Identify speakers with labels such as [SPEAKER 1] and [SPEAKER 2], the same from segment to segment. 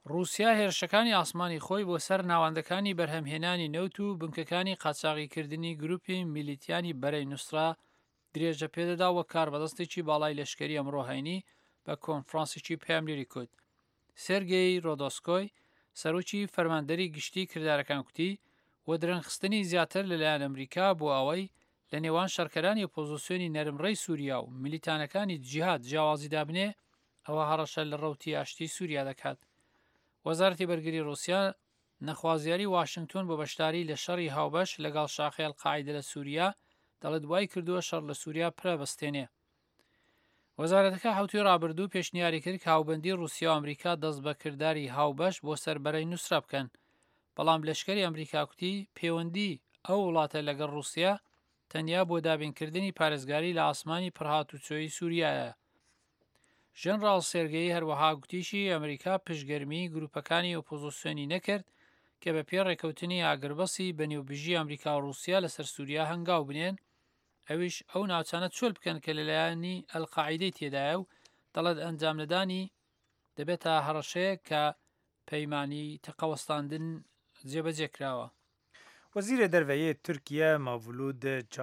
[SPEAKER 1] رووسیا هێرشەکانی ئاسمانی خۆی بۆ سەر ناوەندەکانی بەرهەمهێنانی نەوت و بنکەکانی قاچاغیکردنی گروپی میلیتیانی بەرەی نووسرا درێژە پێدەدا وە کاربەدەستێکی باڵای لەشکری ئەمڕۆهینی بە کۆنفرانسێکی پێملیری کوت. سێرگەی ڕۆدۆسکۆی سەرۆکی فەرماندەری گشتی کردارەکان کوتی وە درەنگخستنی زیاتر لەلایەن ئەمریکا بۆ ئەوەی لە نێوان شەرکەرانی ئۆپۆزیسیۆنی نەرمڕەی سووریا و میلیتانەکانی جیهاد جیاوازی دابنێ ئەوە هەڕەشە لە ڕەوتی ئاشتی سووریا دەکات. وەزارەتی بەرگری رووسیا نەخوازیاری واشنگتۆن بۆ بەشداری لە شەڕی هاوبەش لەگەڵ شاخی ئەڵقاعیدە لە سووریا دەڵێت وای کردووە شەڕ لە سووریا پرەبەستێنێ. وەزارەتەکە هەوتی ڕابردوو پێشنیاری کرد کە هاوبەندی رووسیا و ئەمریکا دەست بە کردداری هاوبەش بۆ سەربەرەی نووسرا بکەن، بەڵام لەشکری ئەمریکا کوتی پەیوەندی ئەو وڵاتە لەگەڵ رووسیا تەنیا بۆ دابینکردنی پارێزگاری لە ئاسمانی پڕهاتوچۆی سووریایە. ژەنڕاڵ سێرگەی هەروەها گوتیشی ئەمریکا پشگەرمی گروپەکانی ئۆپۆزیسیۆنی نەکرد کە بە پێ ڕێکەوتنی ئاگربەسی بەنێوبژی ئەمریکا و رووسیا لەسەر سووریا هەنگاو بنێن، ئەویش ئەو ناوچانە چۆل بکەن کە لەلایەنی ئەلقاعیدەی تێدایە و دەڵێت ئەنجامدانی دەبێتە هەڕەشەیە کە پەیمانی تەقەوەستاندن جێبەجێ کراوە.
[SPEAKER 2] وزیر دەرەوەیە تورکیە مەڤلود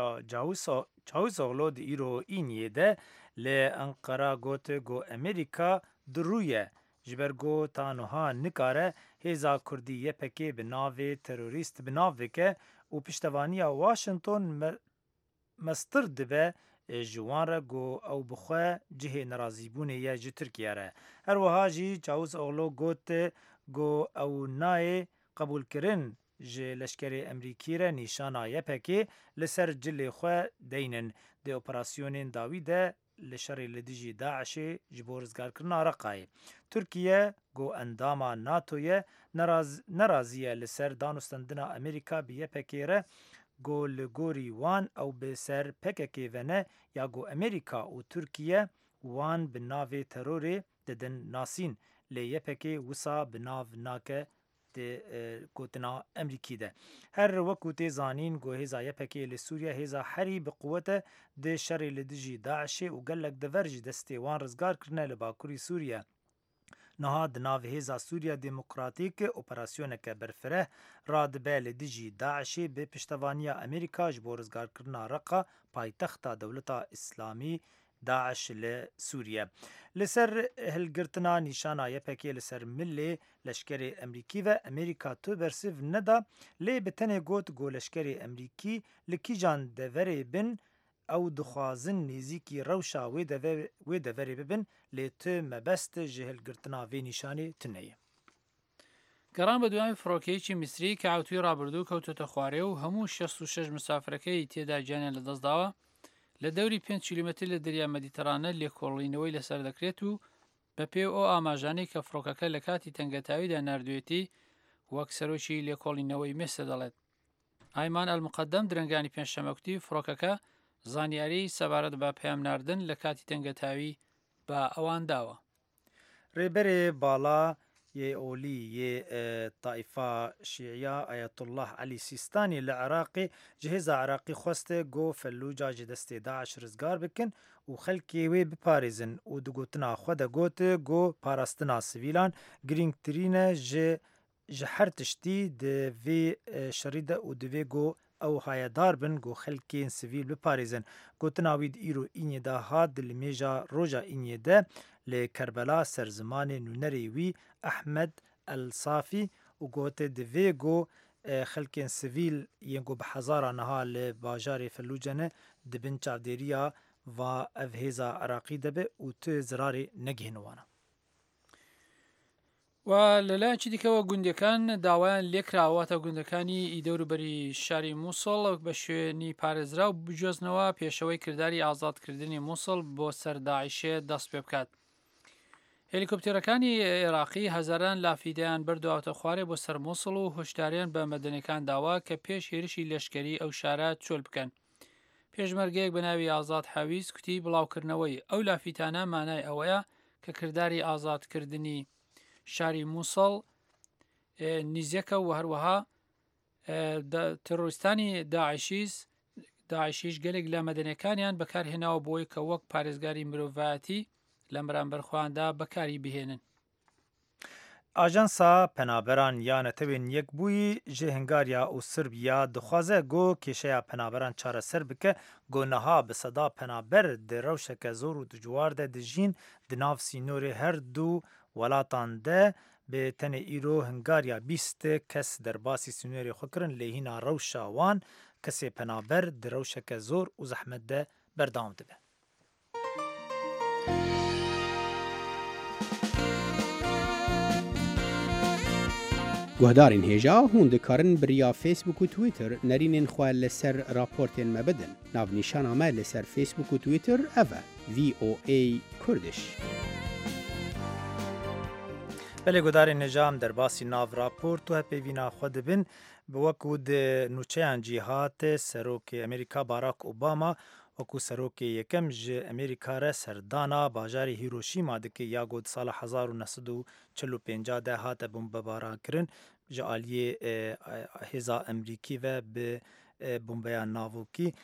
[SPEAKER 2] چاوسۆغلۆ ئیرۆ ئینیێدە لە ئەنقەرا گوت گۆ ئەمریکا دڕوویە ji ber got taniha nikare hêza Kurdî YPG bi navê terorîst bi nav bike û piştevaniya Washington mestir dibe ji wan re got ew bixwe cihê nerazîbûnê ye ji Tirkiye re. Her wiha jî Çavuşoğlu got got ew nayê qebûlkirin ji leşkerê Emerîkî re nîşana YPG li ser cilê xwe deynin dê operasyonên dawî de li şerê li dijî Daişê ji bo rizgarkirina Reqayê. Tirkiye got endama NATOyê nerazî ye li ser danûstandina Amerîka bi YPG re got li gorî wan ew bi ser PKK vene ya got Amerîka û Tirkiye wan bi navê terorê didin nasîn lê YPG wisa bi nav nake gotina Emerîkî de. Her wekû tê zanîn got hêza YPG li Sûriya hêza herî bi quwete dê şerê li dijî Daişê û gelek dever jî destê wan rizgar kirine li bakurî Sûriya. Niha di nav hêza Sûriya Demokratîk operasyoneke berfireh radibe li dijî Daişê bi piştevaniya Amerîka ji bo rizgarkirina Reqa paytexta Dewleta İslamî Daeş li Sûriye. Li ser hilgirtina nîşana YPG li ser millê leşkerê Emerîkî ve Amerîka tu bersiv neda lê bi tenê got got leşkerê Emerîkî li kîjan deverê bin ew dixwazin nêzîkî rewşa wê deverê bibin lê tu mebest ji hilgirtina vê nîşanê tune ye.
[SPEAKER 1] گەڕان بە دوای فڕۆکەیەکی میسری کە ئاوتوی ڕابردوو کەوتۆتە خوارێ و هەموو 66 مسافرەکەی تێدا گیانیان لەدەستداوە لە دەوری 5 کیلومتر لە دەریا مەدیتەرانە لێکۆڵینەوەی لەسەر دەکرێت و بە پێ ئەو ئاماژانەی کە فڕۆکەکە لە کاتی تەنگەتاویدا نردوێتی وەک سەرۆکی لێکۆڵینەوەی مێسە دەڵێت. ئایمان ئەلمقەدەم درەنگانی پێنجشەمەکوتی فڕۆکەکە زانیاری سەبارەت بە پەیامناردن لە کاتی تەنگەتاوی بە ئەوان داوە.
[SPEAKER 2] ڕێبەرێ باڵا یê olî yê Taîfa Şîya Ayetullah Elî Sîstanî li Iraqê ji hêza Iraqî xweste got Fellûca ji destê Daeş rizgar bikin û xelkê wê biparêzin û di gotina xwe de got got parastina sivîlan girîngtirîn e ji her tiştî di vê şerî de û divê got ew hayedar bin got xelkên sivîl biparêzin. Gotina wî di îro înye de hat di limêja roja înye de li Kerbela ser zimanê nûnerê wî Ehmed El-Safî û gote divê got xelkên sivîl yên got bi hezaran niha li bajarê Fellûce ne dibin çavdêriya va ev hêza Iraqî de be û tu zirarê negihîne wan.
[SPEAKER 1] و لەلایەکی دیکەوە گوندەکان داوایان لێکراوەتە گوندەکانی ئیدەوروبەری شاری مووسڵ بە شوێنی پارێزرا و بجۆزنەوە پێشەوەی کردداری ئازادکردنی مووسڵ بۆ سەرداعیشێ دەست پێ بکات. هێلیکۆپتێرەکانی عێراقی هەزاران لافیدەیان بردووەتە خوارێ بۆ سەر مووسڵ و هۆشداریان بە مەدەنەکان داوا کە پێش هێرشی لەشکری ئەو شارە چۆل بکەن. پێشمەرگەیەک بە ناوی ئازاد حەویز کوتی بڵاوکردنەوەی ئەو لافیتانە مانای ئەوەیە کە کردداری ئازادکردنی شاری مووسڵ نیزیەکە و هەروەها تەرۆریستانی داعشیش گەلێک لە مەدەنەکانیان بەکارهێناوە بۆی کە وەک پارێزگاری مرۆڤایەتی لە بەرامبەر خۆیاندا بەکاری بهێنن.
[SPEAKER 2] آژانسا پنابران یا نتوین یک بوی جه هنگاریا و سربیا دخوازه گو کشه پنابران چاره سر بکه گو نها به صدا پنابر ده روشک زور و دجوار ده دجین دناف سینوری هر دو ولاتان ده به تن ایرو هنگاریا 20 کس در باسی سینوری خوکرن لیهینا روشا وان کسی پنابر ده روشک زور و زحمت ده بردام ده به.
[SPEAKER 3] گهدارین هیجا هون دکارن بریا فیسبوک و تویتر نرینین خواه لسر راپورتین مبدن. ناو نیشان آمه لسر فیسبوک و تویتر اوه VOA کردش.
[SPEAKER 2] بله گدار نجام در باسی ناو راپورت و پیوینا خود بین به وکود نوچه انجیهات سروک امریکا باراک اوباما وکو سروک یکم جه امریکا را سردانا باجاری هیروشیما دکه یا گود سال 1945 ده هات بمباران کرن جه آلیه هزا امریکی و به بمبیان ناوکی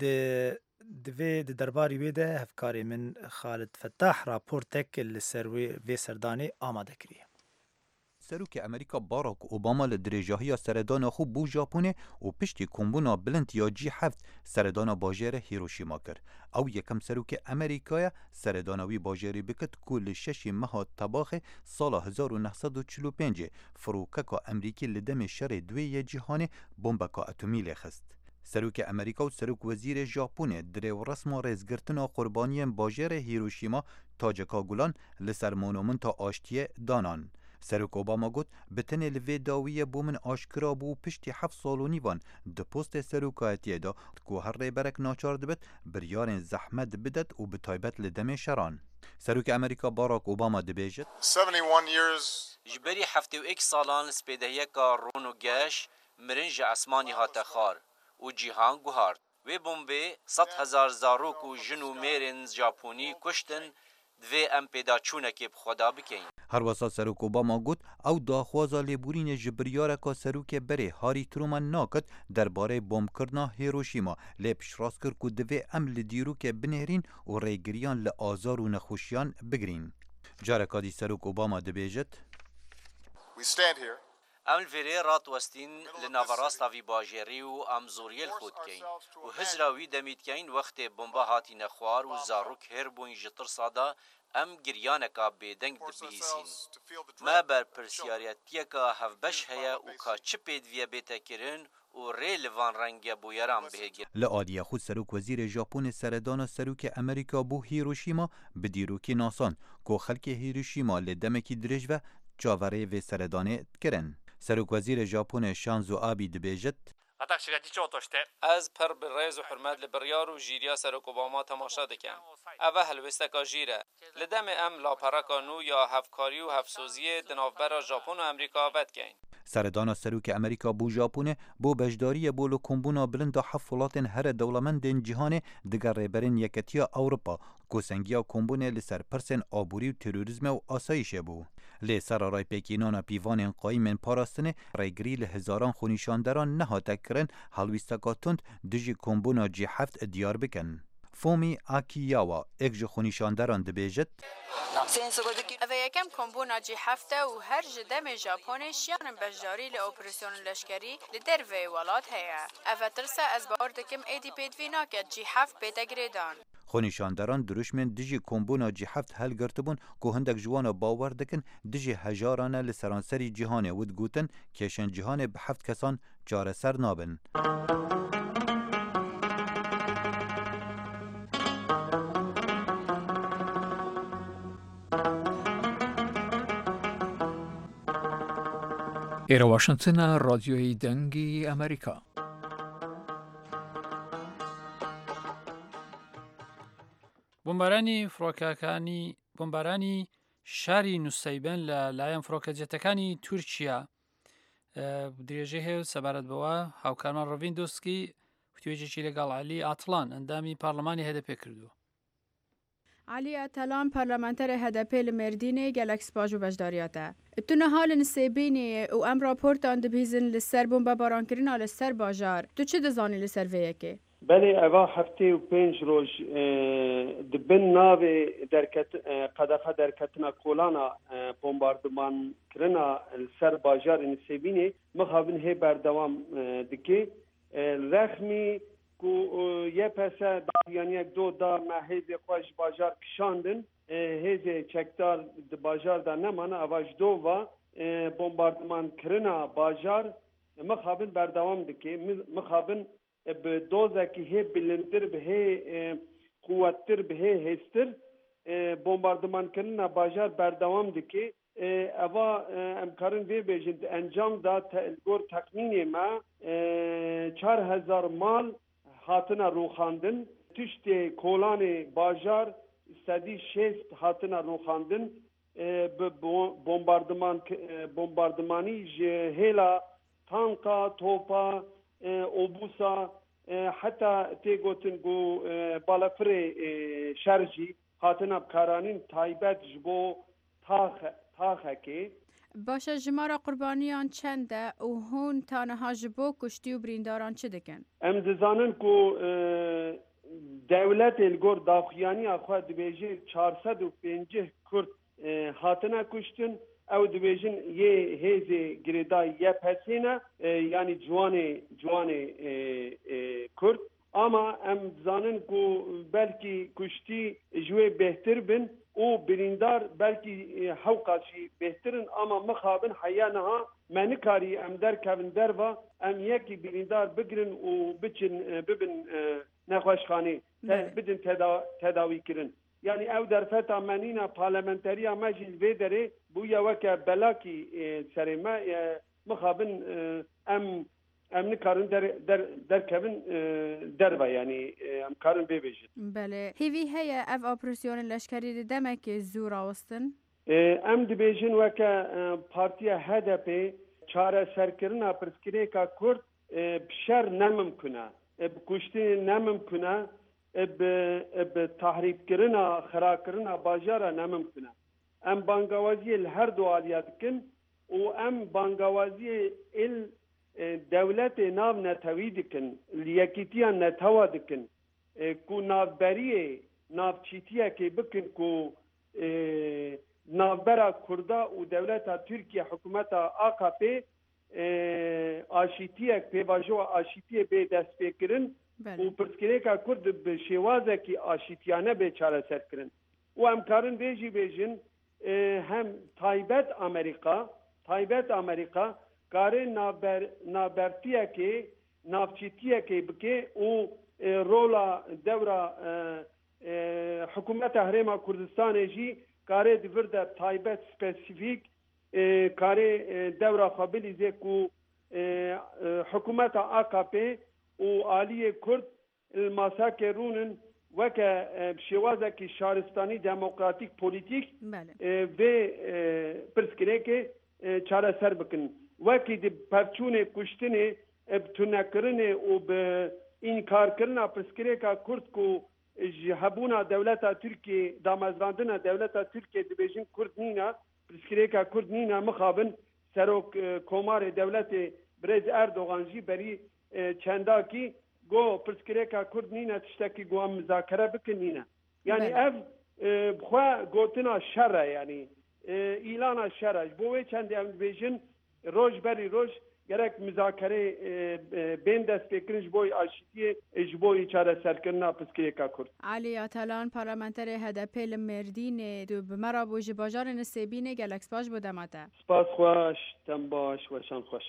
[SPEAKER 2] دوی درباری ویده هفکاری من خالد فتاح راپورتک لسروی و سردانی آماده کریه.
[SPEAKER 4] سروک امریکا باراک اوباما لدرجاهی سردان خوب بو ژاپن و پشتی کمبونا بلند یا G7 سردان باجر هیروشیما کرد. او یکم سروک امریکا سردانوی باجری بکت کل 6 ماه تباخ سال 1945 فروککا امریکی لدم شر دوی جهان بمبکا اتمی لخست. سروک امریکا و سروک وزیر ژاپن در رسم رزگرتنا قربانی باجر هیروشیما تاجکا گولان لسر مونومنت آشتی دانان. سروک اوباما گوت بتن لوی داویه بومن آشکرا بو پشتی 7 سالونی وان ده پست سروکایتی دا کو هر ریبرک ناچار دبت بریارن زحمت بدت و بتایبت لدم شران. سروک امریکا باراک اوباما دبیجت
[SPEAKER 5] 71 years
[SPEAKER 6] جبری 71 سالان سپیدهیه که رون و گش مرنج اسمانی هات خار و جیهان گوهارد و بومبه 100,000 زاروک و جن و میرن ژاپنی کشتن دوی ام پیدا چونه که خدا بکین.
[SPEAKER 4] هر وسا سروک اوباما گوت او داخوازا لیبورین جبریاره که سروک بره هاری ترومان ناکت درباره بمب کردنا هیروشیما لیپش راست کرد که دوی ام لدیرو که بنهرین و ریگریان لآزار و نخوشیان بگرین. جارکادی سروک اوباما دبیجت
[SPEAKER 5] we stand here
[SPEAKER 6] ام الفيري رات وستين لنافراستا في باجيري و ام زوريل خود كين و هزراوي دميت كين وقت بمبا هاتي نخوار و زاروك هربوين جتر صادا ام گریانکا بیدنگ دبیسین ما بر پرسیاریتیکا هفبش هیا و کا چپید ویا بیتا کرن و ریل وان رنگ بویران بهگیر.
[SPEAKER 4] لآدیا خود سروک وزیر ژاپن سردان سروک امریکا بو هیروشیما بدیروکی ناسان کو خلک هیروشیما لدمکی درج و چاوره و سردانه کرن. سروک وزیر ژاپن شانزو آبی دبیجت
[SPEAKER 1] از پر بالريز و حرمت لبریار و جیریا سروک اوباما تماشا دکم. اوه هلوستکا جیره. لدم ام لاپرکا نو یا هفکاری و هفسوزی دنافبر ژاپن و امریکا بدگین.
[SPEAKER 4] سردان سروک امریکا بو ژاپن بو بجداری بولو کمبونا بلند حفلات هر دولمند جهان دگر ریبرین یکتیا اوروپا کوسنگیا کمبونه لسر پرسن آبوری و تروریسم و آسایش بو. لی سرارای پیکینانا پیوان قایمن پاراستنه ریگری لهزاران خونیشاندران نهاته کرن حلویستکا تند دجی کمبونا G7 دیار بکن. فومی آکیاوا اکج خونیشاندران دبیجت
[SPEAKER 7] اوه یکم کمبونا G7 و هر جدم ژاپن شیان بجاری لأوپراسیون لشکری لدر وی ولات هیا. اوه ترسه از باردکم ایدی پیدوینا که G7 پیدا گریدان.
[SPEAKER 4] خونیشاندران دروشمن دجی کمبونا G7 هل گرتبون که هندک جوانا باور دکن دجی هجارانه لسرانسری جهانه ود گوتن کشن جهانه به 7 کسان چاره سر نابن.
[SPEAKER 8] ایرا واشنطن رادیوی دنگی امریکا.
[SPEAKER 1] بۆمبارانی شاری نووسیبن لە لایەن فڕۆکەجێتەکانی تورکیا درێژەی هەیە سەبارەت بەوە هاوکارمان ڕۆڤین دۆسکی وتوێژێکی لەگەڵ عەلی ئاتڵان ئەندامی پارلەمانی هەدەپێ کردووە.
[SPEAKER 9] علی اتلان پارلمانتر HDP لمردینه گلکس باجو بجداریاته. اتونه حال نسبینی و ام راپورت آن دبیزن لسر بمب باران کرنا لسر باجار. تو چه دزانی لسر ویه که؟
[SPEAKER 10] بله اوا هفته و 5 روز دبن ناو قدخه درکتنا کولانا بمباردمان کرنا سر باجار نسبینه مخابن هی بردوام دکی رخمی کو یه پسه یعنی یک دو دا محیز خوش باجار کشاندن هیزه چکدار باجار دا نمانه اواج دو و بمباردمان کرنا باجار مخابن بردوام دکی مخابن به دوزه که هی بلندر به هی قوتر به هی هستر بمباردمان کرنا باجار بردوام دکی اوا امکارن وی بیجند انجام دا گور تقنین ما 4000 مال هاتنا روخاندن تشت کولان باجار استدی 6 هاتنا روخاندن بمباردمانی هیلا تانکا توپا اوبوسا حتی تیگوتن گو بالافر شرجی هاتنا بکارانین تایبت جبو تاخه که
[SPEAKER 9] باشه جمارا قربانیان چنده و هون تانها جبو کشتی و برینداران چه دکن؟
[SPEAKER 10] ام دزانن کو دولت الگور داخیانی اخواه دبیجه 450 کرد هاتنا کشتن او دبیجن یه هیز گریدای یه پسینه یعنی جوان کرد اما ام دزانن کو بلکی کشتی جوی بهتر بن او بریندار بلکی حوقاشی بهترین اما مخابن حیانها منکاری ام در کبن دروا ام یکی بریندار بگرن و ببن نخوشخانه بدن تداوی کرن یعنی او در فتا منینا پارلمنتری مجل ویدره بویا وکا بلاکی سرما مخابن ام نکارن در کبن دروا یعنی ام کارن ببیشن
[SPEAKER 9] بله هیوی هیا اف اپریسیون لشکری دمک زور آوستن
[SPEAKER 10] ام دبیجن وکا پارتیا HDP چاره سرکرنا پرسکری که کرد بشر نممکنه بکشتی نممکنه بتحریب کرنا خراب کرنا باجارا نممکنه ام بانگوازی هر دو آلیات کن و ام بانگوازی دولت ناو نتوی دکن لیکیتیا نتوا دکن کو ناوبریه ناوچیتیا که بکن کو ناوبرا کردا و دولت ترکیه حکومت AKP آشیتیه که باجو آشیتیه به دست بکرن و پرسکره که کرد به شوازه که آشیتیانه به چاره سر کرن و امکارن بیجی بیجن هم تایبت امریکا کاره نابرتیه که نافچیتیه که بکه و رولا دورا حکومت هرما کردستان جی کاره دیورده تایبت سپسیفیک کاره دورا خابلی زی کو حکومت AKP و آلی کرد الماساکه رونن وکه شوازه که شهرستانی دموکراتیک پولیتیک و پرسکره که چاره سر بکن وکی دی پرچون کشتنه بتونه کرنه و به انکار کرنه پرسکره که کرد کو جهبونا دولت ترکیه دامزراندن دولت ترکیه دبیجن کرد نینا پرسکره که کرد نینا مخابن سروک کمار دولت برز اردوغان جی بری چنداکی گو پرسکره که کرد نینا تشتکی گو هم مذاکره بکن نینا یعنی اف بخواه گوتنا شره یعنی ایلان شره بوی چند ام دبیجن روز بری روز gerek müzakere ben destekleyici boy aşitiye ecboy çare serkirna pskeye ka Kurd.
[SPEAKER 9] Ali Atalan parlamenter HDP لمردین دو بمرا بوج باجار نسبینه گلکس باش بودماته.
[SPEAKER 10] سپاس خوش تم باش و شان خوش.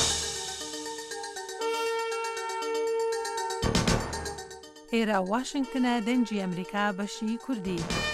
[SPEAKER 11] ایرا واشنگتن دنجی امریکا بشی کردی.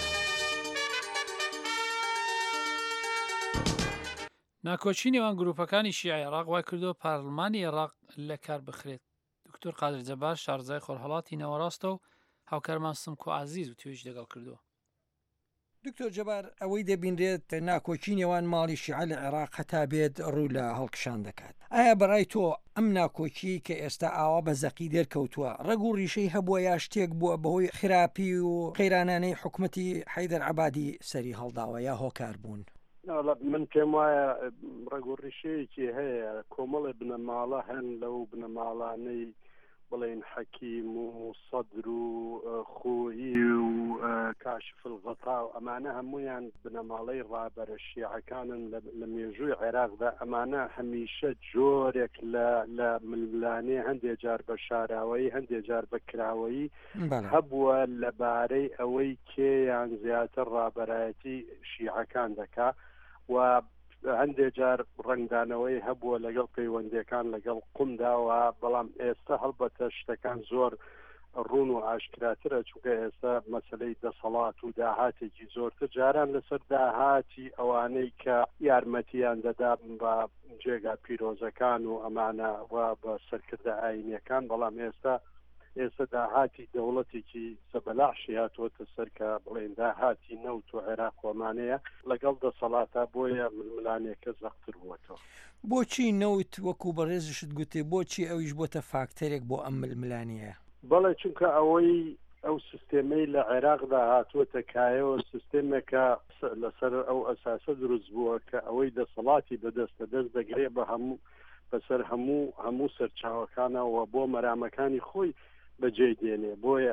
[SPEAKER 1] ناکۆچی نێوان گروپەکانی شیعی عێراق وای کردو پارلمانی عێراق لە کار بخرێت. دکتۆر قادر جەبار شارزای خۆرهەڵاتی نەوەڕاستە و هاوکارمان سمکۆ عەزیز و توێژ لەگەڵ کردووە.
[SPEAKER 12] دکتۆر جەبار ئەوەی دەبینرێت ناکۆچی نێوان ماڵی شیعە لە عێراق هەتا بێت ڕوو لە هەڵکشان دەکات. ئایا بەڕای تۆ ئەم ناکۆچی کە ئێستا ئاوا بە زەقی دەرکەوتووە ڕەگ و ڕیشەی هەبووە یا شتێک بووە بەهۆی خراپی و قەیرانانەی حکومەتی حەیدەر عەبادی سەری هەڵداوە یا هۆکار بوون؟
[SPEAKER 13] من پێم وایە ڕێگوڕیشەیەکی هەیە کۆمەڵی بنەماڵە هەن لەو بنەماڵانەی بڵێن حەکیم و سەدر و خۆیی و کاشف الغەتا و ئەمانە هەمویان بنەماڵەی ڕابەرە شیعەکانن لە مێژووی عێراقدا ئەمانە هەمیشە جۆرێک لە ململانێ هەندێک جار بە شاراوەی هەندێک جار بە کراوەیی هەبووە لەبارەی ئەوەی کێیان زیاتر ڕابەرایەتی شیعەکان دەکا و هەندێک جار ڕنگدانەوەی هەبووە لەگەڵ پەیوەندیەکان لەگەڵ قومداوە بەڵام ئێستا هەڵبەتە شتەکان زۆر ڕوون و ئاشکراترە چونکە ئێستا مەسلەی دەسەڵات و داهاتێکی زۆرتر جاران لەسەر داهاتی ئەوانەی کە یارمەتیان دەدا بە جێگا پیرۆزەکان و ئەمانە بە سەرکردە ئاینیەکان بەڵام ئێستا داهاتی دەوڵەتێکی سەبەلاشی هاتووەتە سەر کە بڵێن داهاتی نەوت و عێراق وەمانەیە لەگەڵ دەسەڵاتە بۆیە ململانێکە زەختر بووەتەوە.
[SPEAKER 12] بۆچی نەوت وەکو بەڕێزشت گوتێ بۆچی ئەویش بۆتە فاکتەرێک بۆ ئەم ململانیە؟
[SPEAKER 13] بەڵێ چونکە ئەو سیستێمەی لە عێراقدا هاتووەتە کایەوە سیستێمێکە لەسەر ئەو ئەساسە دروست بووە کە ئەوەی دەسەڵاتی بەدەستە دەست دەگرێت بە هەموو بەسەر هەموو سەرچاوەکانەوە بۆ مەرامەکانی خۆی بەجێ دێنێ بۆیە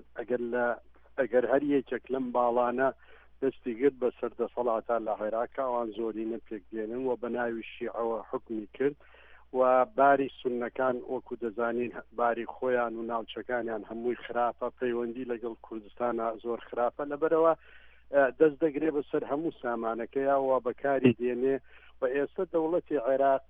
[SPEAKER 13] ئەگەر هەر یەکێک لەم باڵانە دەستی گرت بە سەردەسەڵاتە لە عێراقا ئەوان زۆرینە پێک دێنن و بە ناوی شیعەوە حکمی کرد و باری سونەکان وەکو دەزانین باری خۆیان و ناوچەکانیان هەمووی خراپە پەیوەندی لەگەڵ کوردستانە زۆر خراپە لەبەرەوە دەست دەگرێ بەسەر هەموو سامانەکەیەوە بەکاری دێنێ و ئێستا دەوڵەتی عێراق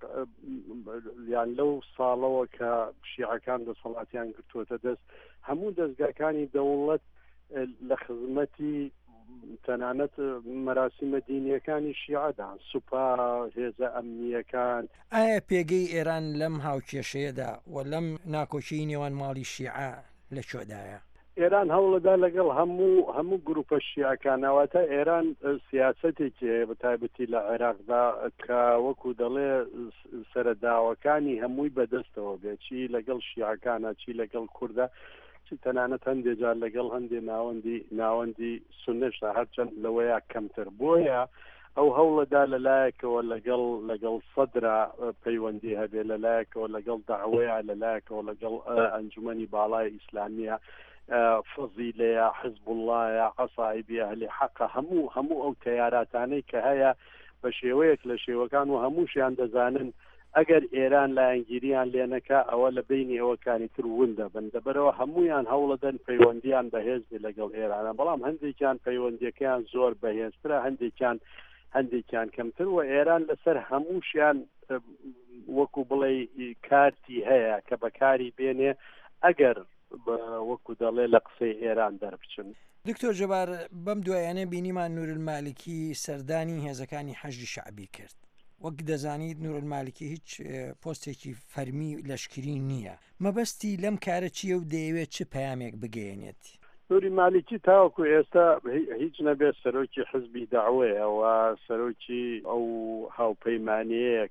[SPEAKER 13] یان لەو ساڵەوە کە شیعەکان دەسەڵاتیان گرتووەتە دەست هەموو دەستگاکانی دەوڵەت لە خزمەتی تەنانەت مەراسیمە دینیەکانی شیعەدان سوپا هێزە ئەمنیەکان.
[SPEAKER 12] ئایا پێگەی ئێران لەم هاوکێشەیەدا و لەم ناکۆچی نێوان ماڵی شیعە لە چۆدایە؟
[SPEAKER 13] ئێران هەوڵەدا لەگەڵ هەموو گروپە شیعەکانەوەتە ئێران سیاسەتێکی هەیە بە تایبەتی لە عێراقدا کە وەکو دەڵێ سەرەداوەکانی هەمووی بەدەستەوە بێت چی لەگەڵ شیعەکانە چی لەگەڵ کووردە چی تەنانەت هەندێک جار لەگەڵ هەندێ ناوەندی سونەشدا هەرچەند لەوەیە کەمتر بۆیە ئەو هەوڵەدا لەلایەکەوە لەگەڵ سەدرا پەیوەندی هەبێ لەلایەکەوە لەگەڵ داعوەیە لەلایەکەوە لەگەڵ ئەنجومەنی باڵای ئیسلامیە فەزیلەیە حزب اللهە عەسایبی ئەهلی حەقە هەموو ئەو تەیاراتانەی کە هەیە بە شێوەیەک لە شێوەکان و هەمووشیان دەزانن ئەگەر ئێران لایەنگیریان لێنەکە ئەوە لە بینی ئەوەکانی تر ون دەبن دەبەرەوە هەمویان هەوڵەدەن پەیوەندیان بەهێزی لەگەڵ ئێرانە بەڵام هەندێکیان پەیوەندیەکەیان زۆر بەهێزترە هەندێکیان کەمتر و ئێران لەسەر هەمووشیان وەکو بڵێ کارتی هەیە کە بەکاری بێنێ ئەگەر وەکو دەڵێ لە قسەی ئێران دەربچن.
[SPEAKER 12] دکتۆر جەبار بەم دوایانە بینیمان نورالمالکی سەردانی هێزەکانی حەشدی شەعبی کرد. وەک دەزانیت نورالمالکی هیچ پۆستێکی فەرمی لەشکری نییە. مەبەستی لەم کارە چییە و دەیەوێت چ پەیامێک بگەێنێت؟
[SPEAKER 13] نوری مالکی تاوەکو ئێستا هیچ نەبێت سەرۆکی حزبی داعوەیە و سەرۆکی ئەو هاوپەیمانەیە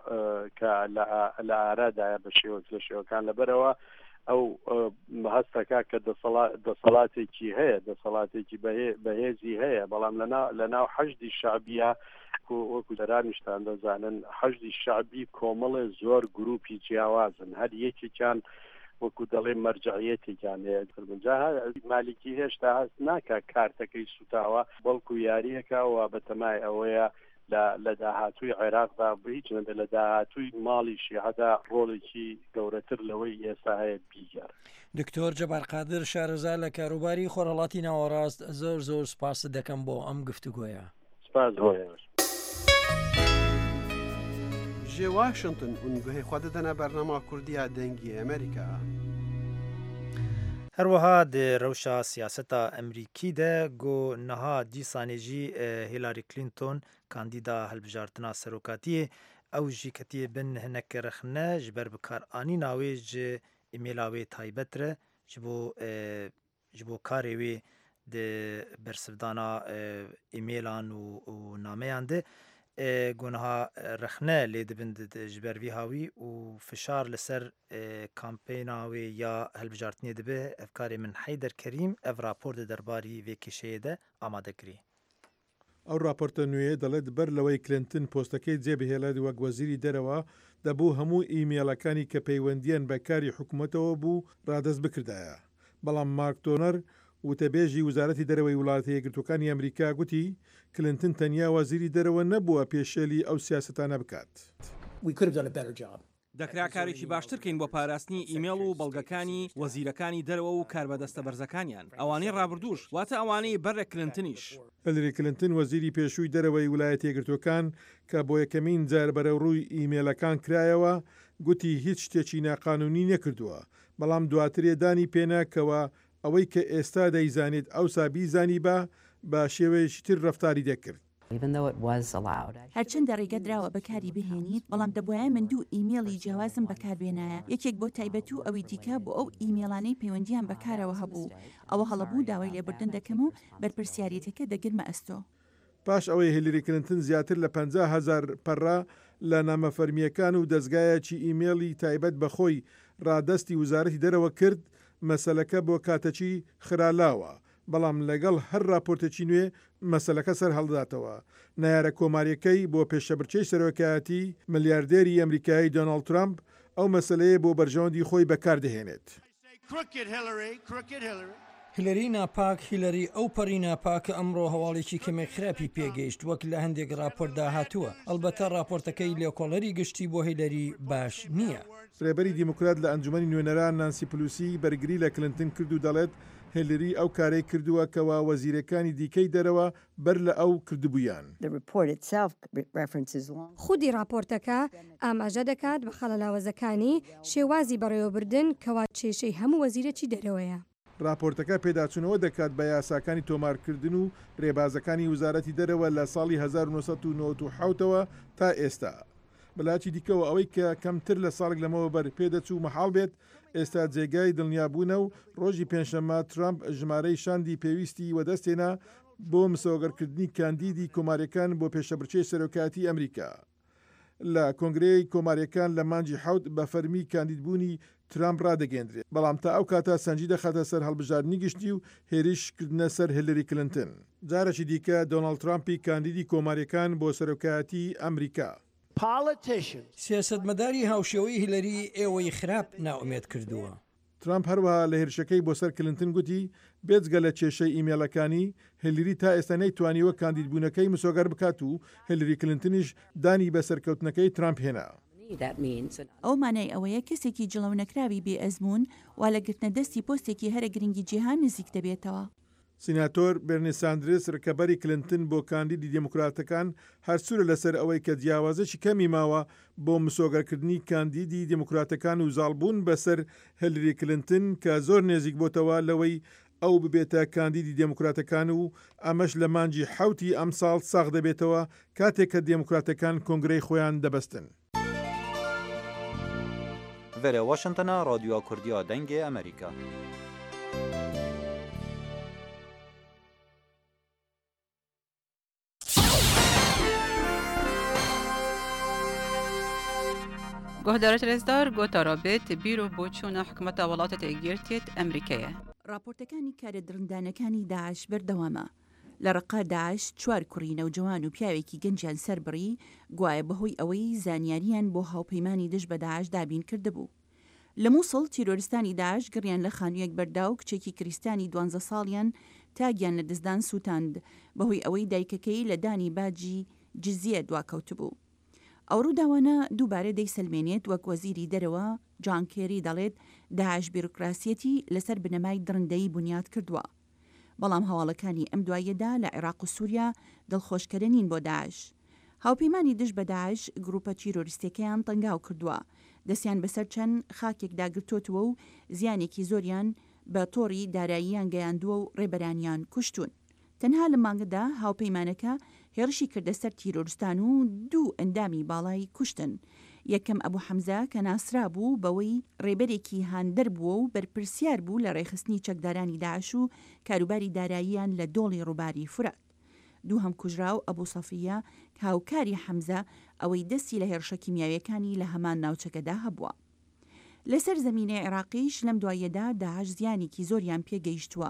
[SPEAKER 13] کە لە ئارادایە بە شێوەک لە شێوەکان لەبەرەوە ئەو هەستەکە کە دەسەڵاتێکی هەیە دەسەڵاتێکی بەهێزی هەیە بەڵام لە ناو حەشدی شعبیە وەکو دەرانیشتان دەزانن حەشدی شعبی کۆمەڵێ زۆر گروپی جیاوازن هەر یەکێکیان وەکو دەڵێ مەرجعیەتێکیان هەیە مالیکی هێشتا هەست ناکە کارتەکەی سوتاوە بەڵکو یاریەکەوە بەتەمای ئەوەیە لە داهاتووی عێراقدا هیچ نەبێ لە داهاتووی ماڵی شیعەدا ڕۆڵێکی گەورەتر لەوەی ئێستا هەیە بیگەر.
[SPEAKER 12] دکتۆر جەبار قادر شارەزا لە کاروباری خۆرهەڵاتی ناوەڕاست زۆر سپاس دەکەم بۆ ئەم گفتوگۆیە.
[SPEAKER 13] سپاس بۆیە.
[SPEAKER 14] جێ واشنگتن ئونگوهەی خوا دەدەنە بەرنامە کوردیە دەنگی ئەمریکا.
[SPEAKER 2] هەروەها دێ ڕەوشە سیاسەتا ئەمریکی دە گۆ نەها دیسانێژی هیلاری کلینتۆن کاندیدا هەڵبژارتنا سەرۆکاتیە ئەو ژی کەتیە بن هەنەکە رەخنە ji ber bikarانîna wê ji îmêla wê taybet re ji bo karê wê di bersivdana îmêlan û nameyan de گونها رخنه لیدبن جبروی هاوی و فشار لسر کامپینا و یا هلبجارتنی دبه افکار من حیدر کریم اف راپورت درباری و کشه ده آماده کری.
[SPEAKER 15] ئەو راپۆرتە نوێ دەڵێت بەر لەوەی کلنتن پۆستەکەی جێبهێڵێت وەک وەزیری دەرەوە دەبوو هەموو ئیمێلەکانی کە پەیوەندیان بە کاری حکوومەتەوە بوو ڕادەست بکردایە. بەڵام مارک تۆنەر وتەبێژی وزارەتی دەرەوەی وڵاتە یەکگرتوەکانی ئەمریکا گوتی کلنتن تەنیا وەزیری دەرەوە نەبووە پێشێلی ئەو سیاسەتانە بکات.
[SPEAKER 16] دەکرا کارێکی باشترکەین بۆ پاراستنی ئیمێڵ و بەڵگەکانی وەزیرەکانی دەرەوە و کاربەدەستە بەرزەکانیان ئەوانەی ڕابردوش واتە ئەوانەی بەرە کلنتنیش.
[SPEAKER 15] هیلاری کلنتن وەزیری پێشووی دەرەوەی ویلایەتە یەکگرتوەکان کە بۆ یەکەمین جار بەرە ڕووی ئیمێلەکان کرایەوە گوتی هیچ شتێکی ناقانونی نەکردووە، بەڵام دواترێدانی پێناکەوە ئەوەی کە ئێستا دەیزانێت ئەوسا بیزانی بە شێوەیەکی تر ڕەفتاری دەکرد.
[SPEAKER 17] هەرچەندە ڕێگە دراوە بەکاری بهێنیت، بەڵام دەبواە من دوو ئیمێڵی جیاوازم بەکاربێنایە، یەکێک بۆ تایبەت و ئەوەی دیکە بۆ ئەو ئیمێڵانەی پەیوەندیان بەکارەوە هەبوو. ئەوە هەڵەبوو داوای لێبوردن دەکەم و بەرپرسیارەتەکە دەگرمە ئەستۆ.
[SPEAKER 15] پاش ئەوەی هیلاری کلنتن زیاتر لە 50,000 پەڕا لە نامەفەرمیەکان و دەستگایەکی ئیمێڵی تایبەت بەخۆی ڕادەستی وزارەتی دەرەوە کرد، مەسەلەکە بۆ کاتەچی خرالاوە، بەڵام لەگەڵ هەر راپۆرتێکی نوێ مەسەلەکە سەر هەڵداتەوە. نایارە کۆماریەکەی بۆ پێشەبرچەی سەرۆکایەتی ملیاردێری ئەمریکایی دۆناڵد ترامپ ئەو مەسەلەیە بۆ بەرژەوەندی خۆی بەکاردەهێنێت.
[SPEAKER 12] هیلەری ناپاک هیلەری ئەو پەڕی ناپاکە ئەمڕۆ هەواڵێکی کەمێک خراپی پێگەیشت وەک لە هەندێک راپۆرتدا هاتووە. ئەلبەتە راپۆرتەکەی لێکۆڵەری گشتی بۆ هیلەری باش نییە.
[SPEAKER 15] ڕێبەری دیموکرات لە ئەنجومەنی نوێنەران نانسی پلوسی بەرگری لە کلنتن کرد و دەڵێت هیلری ئەو کارەی کردووە کەوا وەزیرەکانی دیکەی دەرەوە بەر لە ئەو کردبوویان.
[SPEAKER 18] خودی راپۆرتەکە ئاماژە دەکات بە خەڵەلاوەزەکانی شێوازی بەڕێوەبردن کەوا کێشەی هەموو وەزیرەکی دەرەوەیە.
[SPEAKER 15] راپۆرتەکە پێداچوونەوە دەکات بە یاساکانی تۆمارکردن و ڕێبازەکانی وزارەتی دەرەوە لە ساڵی 1997ەوە تا ئێستا. بەلاکی دیکەوە ئەوەی کە کەمتر لە ساڵێک لەمەوە بەر پێدەچوو مەحاڵ بێت ئێستا جێگای دڵنیابوونە و ڕۆژی پێنجشەممە ترامپ ژمارەی شاندی پێویستی وەدەستێنا بۆ مسەوەگەرکردنی کاندیدی کۆماریەکان بۆ پێشەبرچەی سەرۆکایەتی ئەمریکا. لە کۆنگرەی کۆماریەکان لە مانجی حەوت بە فەرمی کاندیدبوونی ترامپ ڕدەگەندرێت، بەڵام تا ئەو کاتە سەنجی دەخاتە سەر هەڵبژاردننی گشتی و هێریشکردنە سەر هیلاری کلنتن. جارێکی دیکە دۆناڵد ترامپی کاندیدی کۆماریەکان بۆ سەرۆکایەتی ئەمریکا.
[SPEAKER 12] سیاسەتمەداری هاوشێوەی هیلەری ئێوەی خراپ ناومێت کردووە.
[SPEAKER 15] ترامپ هەروەها لە هێرشەکەی بۆ سەر کلنتن گوتی بێجگە لە کێشەی ئیمێلەکانی هیلری تا ئێستا نەیتوانیوە کاندیدبوونەکەی مسۆگەر بکات و هیلری کلنتنیش دانی بە سەرکەوتنەکەی ترامپ هێنا.
[SPEAKER 17] ئەو مانای ئەوەیە کەسێکی جڵەو نەکراوی بێ ئەزمون وا لە گرتنە دەستی پۆستێکی هەرە گرنگی جیهان نزیک دەبێتەوە.
[SPEAKER 15] سیناتۆر بێرنی ساندرس ڕکەبەری کلنتن بۆ کاندیدی دموکراتەکان هەرسوورە لەسەر ئەوەی کە جیاوازەی کەمی ماوە بۆ مسۆگەرکردنی کاندیدی دموکراتەکان و زاڵبوون بەسەر هیلری کلنتن کە زۆر نێزیک بۆتەوە لەوەی ئەو ببێتە کاندیدی دموکراتەکان و ئەمەش لە مانجی حوتی ئەم ساڵ ساغ دەبێتەوە کاتێک کە دموکراتەکان کۆنگرەی خۆیان دەبەستن.
[SPEAKER 4] ڤێرە واشنگتنە رادیۆ کوردیا دەنگی ئەمریکا.
[SPEAKER 19] گهدارت رزدار گوتا رابط بیرو بۆچوونە حکومەتە وڵاتە یەکگرتووێت ئەمریکایە.
[SPEAKER 17] راپۆرتەکانی کارە درندانەکانی داعش بەردەوامە. لە ڕقا داعش 4 کوڕی نەوجەوان و پیاوێکی گەنجیان سەربڕی گوایە بەهۆی ئەوەی زانیاریان بۆ هاوپەیمانی دژ بە داعش دابین کردهبوو. لە مووسڵ تیرۆریستانی داعش گڕیان لە خانوویەک بەردا و کچێکی کریستانی 12 ساڵیان تاگیان لە دزدان سووتاند بەهۆی ئەوەی دایکەکەی لە دانی باجی جزیە دواکەوت بوو. ئەوڕوو داوانە دووبارە دەیسەلمێنێت وەک وەزیری دەرەوە جان کێری دەڵێت داعش بیروکراسیەتی لەسەر بنەمای درندەی بنیاد کردووە. بەڵام هەواڵەکانی ئەم دوایەدا لە عێراق و سووریا دڵخۆشکەرە نین بۆ داعش. هاوپەیمانی دژ بە داعش گروپە تیرۆریستەکەیان تەنگاو کردووە، دەستیان بەسەر چەند خاکێک داگرتوتەوە و زیانێکی زۆریان بە تۆڕی داراییان گەیاندووە و ڕێبەرانیان کوشتون. تەنها لە مانگەدا هاوپەیمانەکە هێرشی کردە سەر تیرۆریستان و 2 ئەندامی باڵای کوشتن. یەکەم ئەبوو حەمزە کە ناسرا بوو بەوەی ڕێبەرێکی هاندەر بووە و بەرپرسیار بوو لە ڕێخستنی چەکدارانی داعش و کاروباری داراییان لە دۆڵی ڕووباری فورات. دووهەم کوژرا و ئەبوو سەفیە کە هاوکاری حەمزە ئەوەی دەستی لە هێرشە کیمیاویەکانی لە هەمان ناوچەکەدا هەبووە. لەسەر زەمینەی عێراقیش لەم دوایەدا داعش زیانێکی زۆریان پێگەیشتووە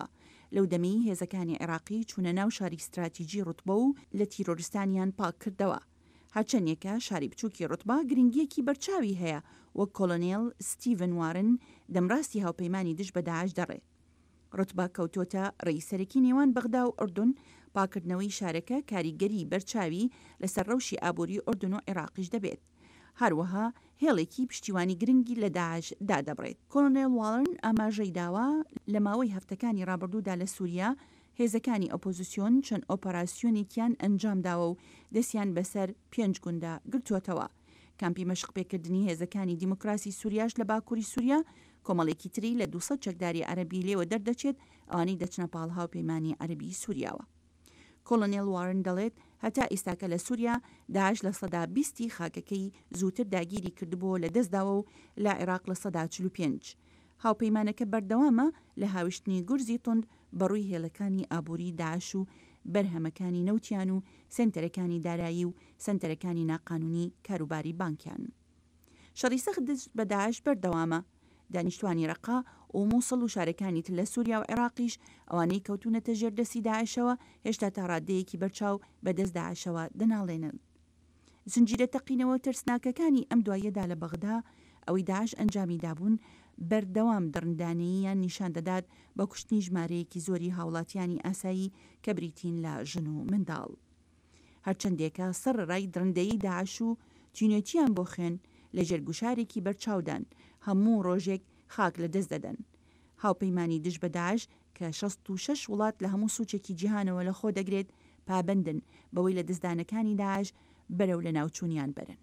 [SPEAKER 17] لەو دەمەی هێزەکانی عێراقی چوونە ناو شاری استراتیجی ڕوتبە و لە تیرۆریستانیان پاک کردەوە. هەرچەندێکە شاری بچووکی ڕوتبە گرنگیەکی بەرچاوی هەیە وەک کۆلۆنێل ستیڤن وارن دەمڕاستی هاوپەیمانی دژ بە داعش دەڕێ. ڕوتبە کەوتۆتە ڕئیسەرەکی نێوان بەغدا و ئوردون، پاکردنەوەی شارەکە کاریگەری بەرچاوی لەسەر ڕەوشی ئابووری ئوردون و عێراقیش دەبێت. هەروەها هێڵێکی پشتیوانی گرنگی لە داعش دادەبڕێت. کۆلۆنێل وارن ئاماژەی داوا لە ماوەی هەفتەکانی ڕابردوودا لە سووریا هێزەکانی ئۆپۆزیسیۆن چەند ئۆپەراسیۆنێکیان ئەنجام داوە و دەستیان بەسەر 5 گوندە گرتووەتەوە. کامپی مەشقپێکردنی هێزەکانی دیموکراسی سووریاش لە باکووری سووریا کۆمەڵێکی تری لە 200 چەکداری عەرەبی لێوە دەردەچێت ئەوانەی دەچنە پاڵ هاوپەیمانی عەرەبی سووریاوە. کۆلۆنێل وارن دەڵێت هەتا ئێستاکە لە سووریا داعش لە سەدا 20 خاکەکەی زووتر داگیری کردبووە لە دەستداوە و لە عێراق لە سەدا 45. هاوپەیمانەکە بەردەوامە لە هاوشتنی گورزی تند بەڕووی هێڵەکانی ئابووری داعش و بەرهەمەکانی نەوتیان و سنتەرەکانی دارایی و سنتەرەکانی ناقانونی کاروباری بانکیان. شەڕی سەخت بە داعش بەردەوامە. دانیشتوانی ڕەقا و مووسڵ و شارەکانی تر لە سووریا و عێراقیش ئەوانەی کەوتونەتە ژێردەستی داعشەوە هێشتا تا ڕادەیەکی بەرچاو بەدەست داعشەوە دەناڵێنن. زنجیرە تەقینەوە ترسناکەکانی ئەم دوایەدا لە بەغدا ئەوەی داعش ئەنجامی دابوون بەردەوام دڕندانەییان نیشان دەدات بە کوشتنی ژمارەیەکی زۆری هاوڵاتیانی ئاسایی کە بریتین لە ژن و منداڵ. هەرچەندێکە سەر ڕای درندەیی داعش و تینێتیان بۆ خوێن لە ژێرگوشارێکی بەرچاودان هەموو ڕۆژێک خاک لە دەست دەدەن. هاوپەیمانی دژ بە داعش کە 66 وڵات لە هەموو سوچێکی جیهانەوە لە خۆ دەگرێت پابندن بەوەی لە دەستدانەکانی داعش بەرەو لە ناوچوونیان بەرن.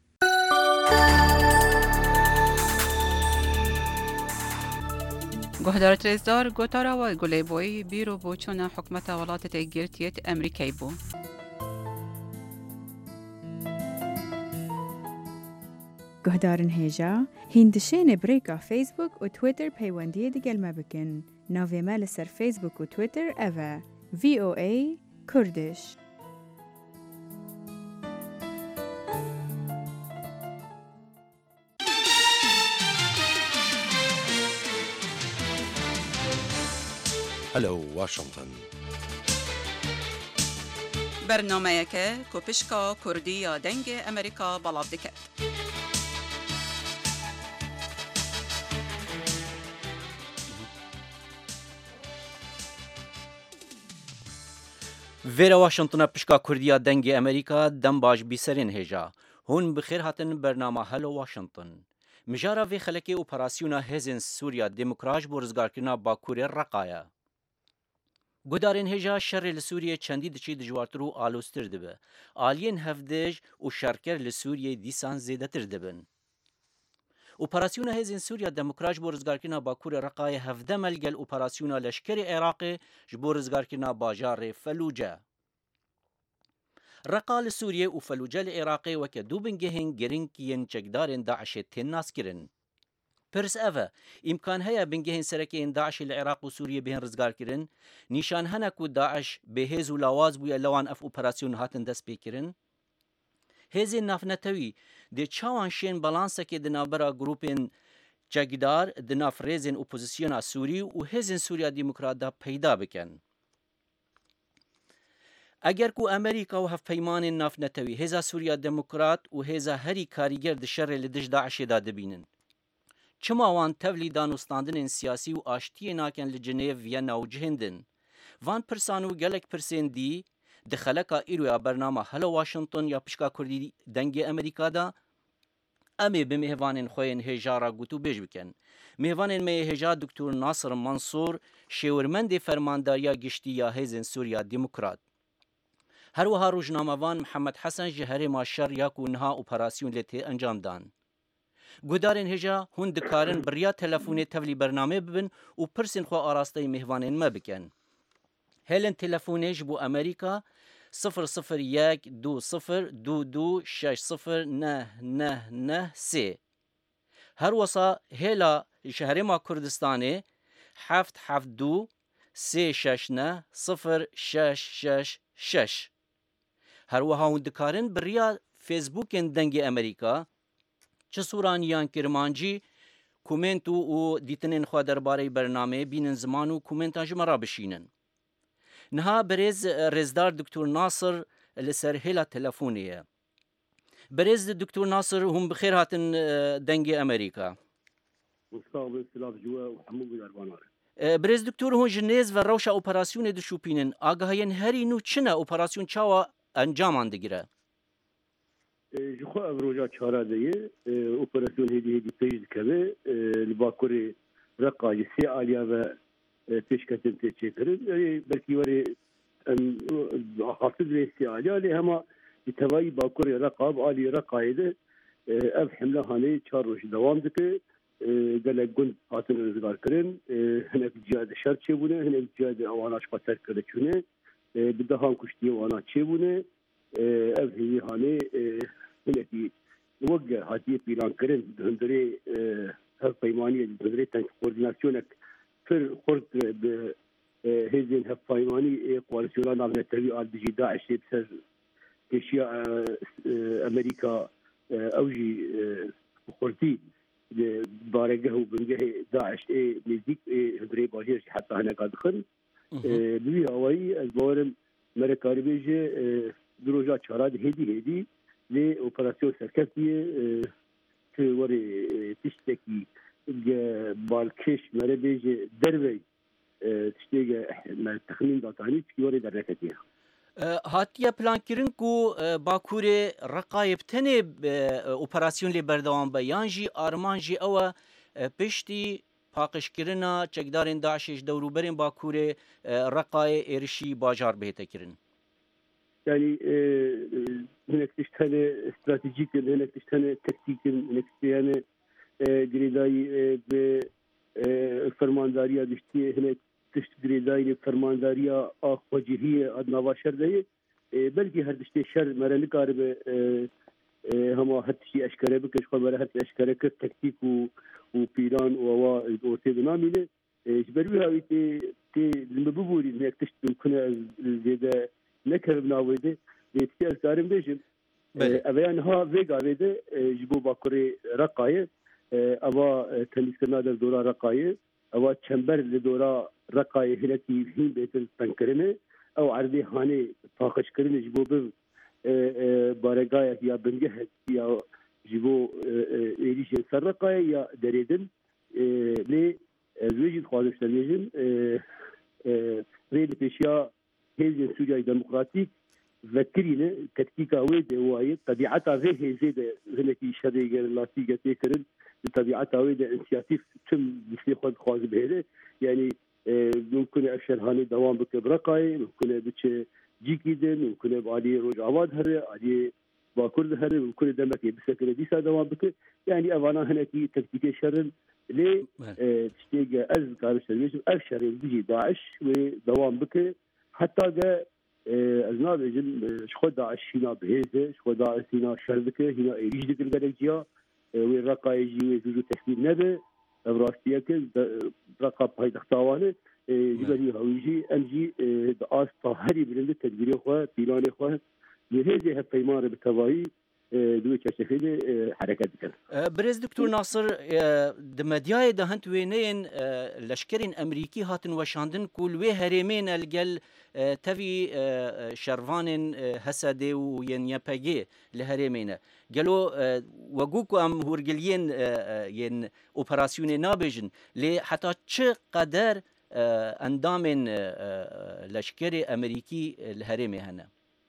[SPEAKER 19] گۆهدارە ترێزدار گۆتاراوە گولەیبۆی بیرۆ بۆ چۆنە حکومەتە وڵاتە تێگرتیێت ئەمریکای بوو.
[SPEAKER 9] گهدارن هێژا هیندشێنێ برێکا فیسبوک و تویتر پەیوەندیە دەگەلمە بکەن. ناوێمە لەسەر فیسبوک و تویتر ئەڤە VOA کوردش.
[SPEAKER 20] هەلو واشنطن.
[SPEAKER 19] بەرنامەیەکە کۆپشکا کوردی یا دەنگی ئەمریکا بەڵاو دەکات.
[SPEAKER 6] Vêra Washington'a pişka Kurdiya dengê Amerîka dem baş bîserên hêja. Hûn bi xêr hatin bernama Hello Washington. Mijara vê xelekê operasyona hêzên Sûriya Demokrat ji bo rizgarkirina Bakurê Reqaya. Gudarên hêja şerê li Sûriyê çendî diçî dijwartir û alostir dibe. Aliyên hevdêj û şerker li Sûriyê dîsan zêdetir dibin. Operasyona hêzên Sûriya Demokrat ji bo rizgarkirina Bakurê Reqayê hevdemel gel operasyona leşkerê Iraqê ji bo rizgarkirina bajarê Felûce. Reqa li Sûriyê û Felûce li Iraqê weke du bingehên giring yên çekdarên Daişê tên naskirin. Pirs ev e, îmkan heye bingehên serekeyên Daişê li Iraq û Sûriyê bên rizgarkirin, nîşan hene ku Daeş bêhêz û lawaz bûye lewan ev operasyon hatin dest pêkirin. Hêzên navnetewî dê çawan şên balansekê di navbera grûpên çekdar di nav rêzên opozisyona Sûrî û hêzên Sûriya Demokrat da peyda bikin. Eger ku Amerîka û hevpeymanên navnetewî hêza Sûriya Demokrat û hêza herî karîger di şerê li dij Daişê da dibînin. Çima wan tevlî danûstandinên siyasî û aştiyê nakin li Cenêv ya navcihên din. Van pirsan û gelek pirsên dî di xeleka îroya bernama Hello Washington ya pişka Kurdî dengê Amerîka da em ê bi mêvanên xwe yên hêja ra gotûbêj bikin. Mêvanên me yê hêja Dr. Nasir Mansur şêwirmendê fermandariya giştî ya hêzên Sûriya Demokrat. Her wiha rojnamevan Mihemed Hesen ji herêma şer ya ku niha operasyon lê tê encam dan. Gudarên hêja hûn dikarin biriya telefonê tevlî bernamê bibin û pirsên xwe arasteyê mêvanên me bikin. Hêlên telefonê ji bo Amerîka 0012260909993. Her wisa hêla ji herêma Kurdistanê 772 369 0666. Her wiha hûn dikarin biriya Facebookên dengê Amerîka çi Sûraniyan Kirmancî کومنت و دیتنین خوا درباره برنامه بینن زمان و کومنت جمرا بشینن نها برز رزدار دکتور ناصر لسر هلا تلفونیه برز دکتور ناصر هم بخیر هاتن دنگ امریکا
[SPEAKER 21] مصطفى سلاف جوا وحمود الاربانار
[SPEAKER 6] برز دکتور هون جنیز و روشا اپراسیون دشوپینن آگاهین هری نو چنه اپراسیون چاوا انجام دگیره
[SPEAKER 21] جخوا روجا چارا دیه اپراسیون هدی پیش کبه لباکوری رقای سی آلیا و پیشکتن تچکرن بلکی وری حافظ سی آلیا لی هما توایی باکوری رقاب آلی رقایده اف حمله هانی چار روش دوام دکه گله گند هاتن رزگار کرن هنک جهاد شرط چه بونه هنک جهاد اواناش قطر کرده چونه بدهان کشتی وانا چه بونه اف هی هانی هنکی وقت هاتی پیران کرن هندری هف پیمانی هندری تنک کوردیناسیونک فر خورد به هزین هف پیمانی کوالسیونان نام نتوی آل بجی داعش بسر کشیا امریکا اوجی خوردی بارجه وبنجه داعش نزيك هدري باجير حتى هنا قاعد خن بي هواي البورم مركاري بيجي دروجات شاراد هدي لي اوبراسيون سركتي في وري تشتكي بالكش مرة بيجي دربي تشتكي ما تخمين داتاني في وري دركتي
[SPEAKER 6] هاتیه پلان کرن کو باکوره رقایب تنه اپراسیون لی بردوام به یانجی آرمان جی او پشتی پاقش کرنا چکدارین داعشش دوروبرین باکوره رقای ارشی باجار بهته کرن
[SPEAKER 21] يعني هناك تشتغل استراتيجيك هناك تشتغل تكتيك هناك تشتغل جريداي بالفرماندارية دشتي هناك تشتغل دايره فرماندارية وجهية أدنى شر بلكي هردشتي شر مرة نقارب هما هتشي أشكره بكش خو مرة هتشي أشكره كتكتيك وبيران وتي نامينه جبروها ويتي المبوري إنك تشتغل كنا زيادة نكر بناوده ليتي أكارم بيجم أبيان ها فيجا وده جبوا باكوري رقاية أبا تنسكنا در دورا رقاية أبا چمبر لدورا رقای هلکی هین بیتر تنکرنه او عرضی هانی پاکش کرنه جبو به بارگاه یا بنگه یا جبو ایریش سر رقای یا دریدن لی ویجد خواهدش تنیجن ریل پیشیا هیزن سوریای دموکراتیک ذكرينا تكتيكا ويد وايد طبيعتها فيه زيد هناكي شري لاتيجا تيكرن بطبيعتها ويد انسياتيف تم مثل خود خواز بهذا يعني ممكن افشل هاني دوام بك برقاي ممكن بتش جيكيدن ممكن بعدي روج عواد هري علي باكل هري ممكن دمك بسكر ديسا دوام بك يعني افانا هناكي تكتيكي شرن ليه تشتيجا از كارش افشل بيجي داعش ودوام بك حتى جاء أزناد جن شخو داعش هنا بهذا شخو داعش هنا شربكه هنا إيش ذكر الجيا والرقاي يجي ويجوا تحويل نبأ براستيا كل رقاب هاي تختاوانه جبري هويجي أمجي دعاس طاهري بلند تدبير إخوة بيلان إخوة لهذه هالقيمار بالتواي دوی چشفید حرکت بکن.
[SPEAKER 6] برز دکتور ناصر دمدیای دهنت وینین لشکرین امریکی هاتن وشاندن کول و هرمین الگل تفی شروانن حسده و ین یپگی لهرمینه. گلو وگوکو ام هورگلین ین اپراسیون نابجن لی حتی چه قدر اندام لشکر امریکی لهرمه هنه؟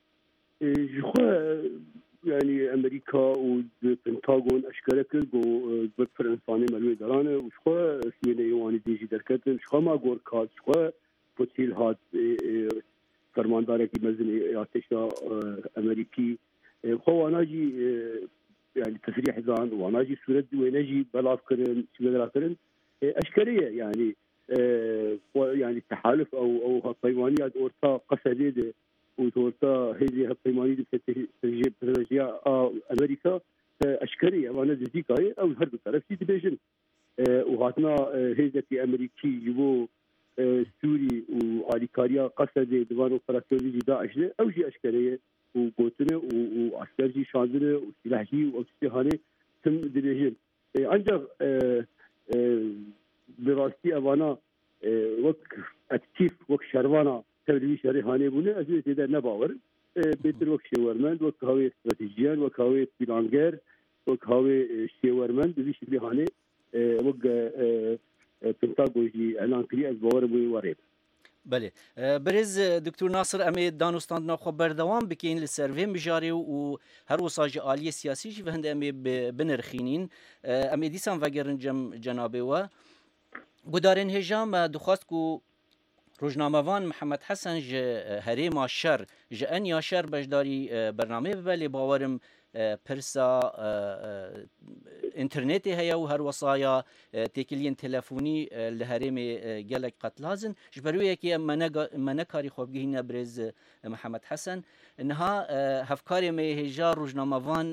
[SPEAKER 21] يعني امريكا والبنتاغون اشكال كل بالفرنساني ملوي درانه وشخوا سيني يواني ديجي دركتن شخوا ما غور كات شخوا بوتيل هات فرماندار كي مزن ارتشا امريكي خو ناجي يعني تسريح زان وناجي صورت وناجي بلاف كرن شبه كرن اشكاليه يعني يعني التحالف او الطيوانيات اورتا قصديده وتورتا هذه القيمانية بترجع أمريكا أشكرية وأنا ذيكاي أو هرب طرف تبيجن وهاتنا هذا في أمريكي يبو سوري وعليكاريا قصد دوان أوبراسيون داعش أو شيء أشكرية وقوتنا وعسكري شاندنا وسلاحي واستهانة تم دبيجن عندك براستی اوانا وک اکتیف وک شروانا تبلیغ شهری هانی بونه از این تیده نباور بهتر وک شیورمند وک هاوی استراتژیان وک هاوی پلانگر وک هاوی شیورمند دوی شبی هانی وک پنتاگوژی اعلان کری از باور بوی وارد.
[SPEAKER 3] بله برز دکتر ناصر امی دانستان نخو بردوام بکین لسروی مجاری و هر وساج عالی سیاسی جی وهند امی بنرخینین امی دیسان وگرن جنابه و گدارن هجام دخواست کو روزنامه‌وان محمد حسن ج هریم شر ج ان شر بجداری برنامه بلی باورم پرسا انترنتی هيا و هر وصايا تكلين تلفوني لهرم جلك قتلازن جبروي كي منكاري خوبجينا برز محمد حسن انها هفكاري مي هجار روزنامه‌وان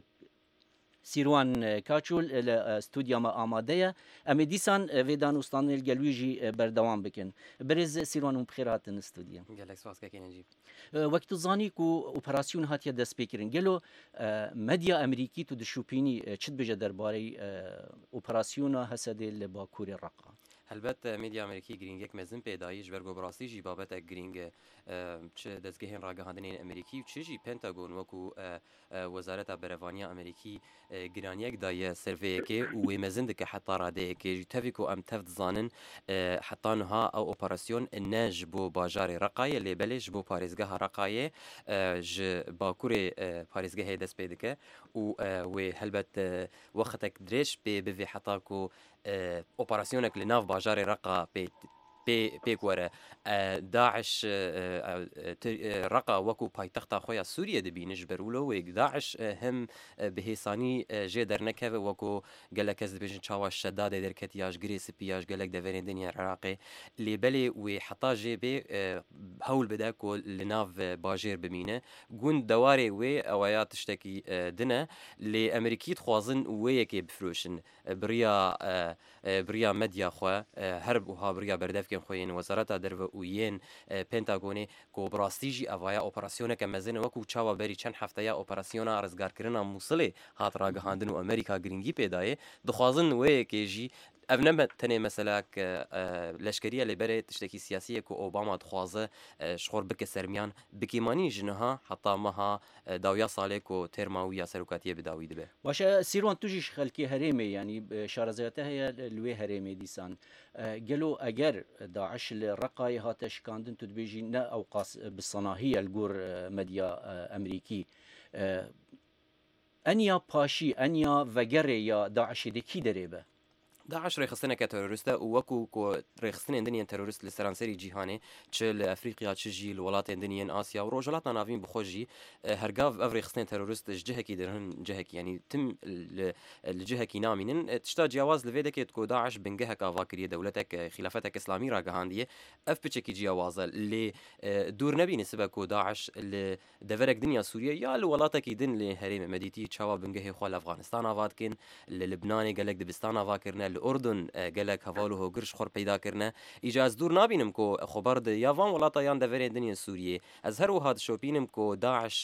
[SPEAKER 3] سیروان کاچول استودیا ما آماده امی دیسان ویدان استان الگلویجی بردوام بکن برز سیروان بخیرات استودیا
[SPEAKER 22] گلکس واس که نجیب
[SPEAKER 3] وقت زانی کو اپراسیون هاتیه دست بکرین گلو مدیا امریکی تو دشوپینی چت بجه درباره اپراسیون حسد لباکور رقا
[SPEAKER 22] البته مدیا امریکی گرینگ یک مزن پیدایش برگو براسی جی بابت گرینگ چه دستگاه راگهاندنین امریکی و چه جی پنتاگون وکو وزارت بروانیا امریکی گرانی یک دای سروی که و مزن دک حتی راده که جی تفیکو ام تفت زانن حتی نها او اپراسیون نج بو باجار رقای لیبلش بو پاریزگاه رقای ج باکور پاریزگاه دست پیدکه و البته وقتک درش به حتی کو اپراسیونک لناف باجار رقا بيك ورا داعش رقا وكو بايتخت خويا سوريا دبي نجبرولو و داعش هم بهيساني جدر نكه وكو قالك از بيجن تشاوا شداد دركتياج غريس بياج قالك دفين الدنيا العراقي اللي بلي وحطا جي بي هول بداكو لناف باجير بمينه قون دواري و اويات تشتكي دنا لامريكي خوازن ويكي بفروشن بريا مديا خو هرب وها بريا بردف خوين وزارت درو وين پنتاگوني کو براستيجي اوايا اوپراسيونه كمزن وكو چاوا بري چن هفته يا اوپراسيونه رزگار کرنا موصله هات راگهاندن و امريكا گرينگي پیدايه دخوازن و كيجي افنم تنه مثلا لشکریه لبره تشتکی سیاسیه که اوباما دخوازه شخور بک سرمیان بکیمانی جنها حتی ماها داویا ساله که ترماویا سروکاتیه بداوی دبه
[SPEAKER 3] واشه سیروان توجیش خلکی هرمه یعنی شارزیاته هی لوی هرمه دیسان قالوا اگر داعش الرقاي هاتش كاندن تدبيجي نا اوقاس بالصناهيه الجور مديا امريكي انيا باشي انيا وغري يا داعش دكي دريبه
[SPEAKER 22] داعش ريخستنا كتروریستا وكو كو ريخستنا اندنيان تروریست لسرانسري جهاني تشل افريقيا تشجي الولات اندنيان اسيا وروجلاتنا نافين بخوجي هرغاف افريقستان تروریست جهكي درهن جهكي يعني تم الجهكي نامين تشتا جواز لفيدك كو داعش بنجهك افاكريه دولتك خلافتك اسلامي راغهانديه اف بتشكي جواز اللي دور نبي نسبه كو داعش اللي دفرك دنيا سوريا يا الولاتك دن لهريم مديتي تشاوا بنجه خو افغانستان افاتكن للبنان قالك دبستان افاكرنا اردن گلک حوالو گرش خور پیدا کرنه اجاز دور نابینم کو خبر د یاوان ولاتایان د ورین دنیا سوریه از هر وهاد شوپینم کو داعش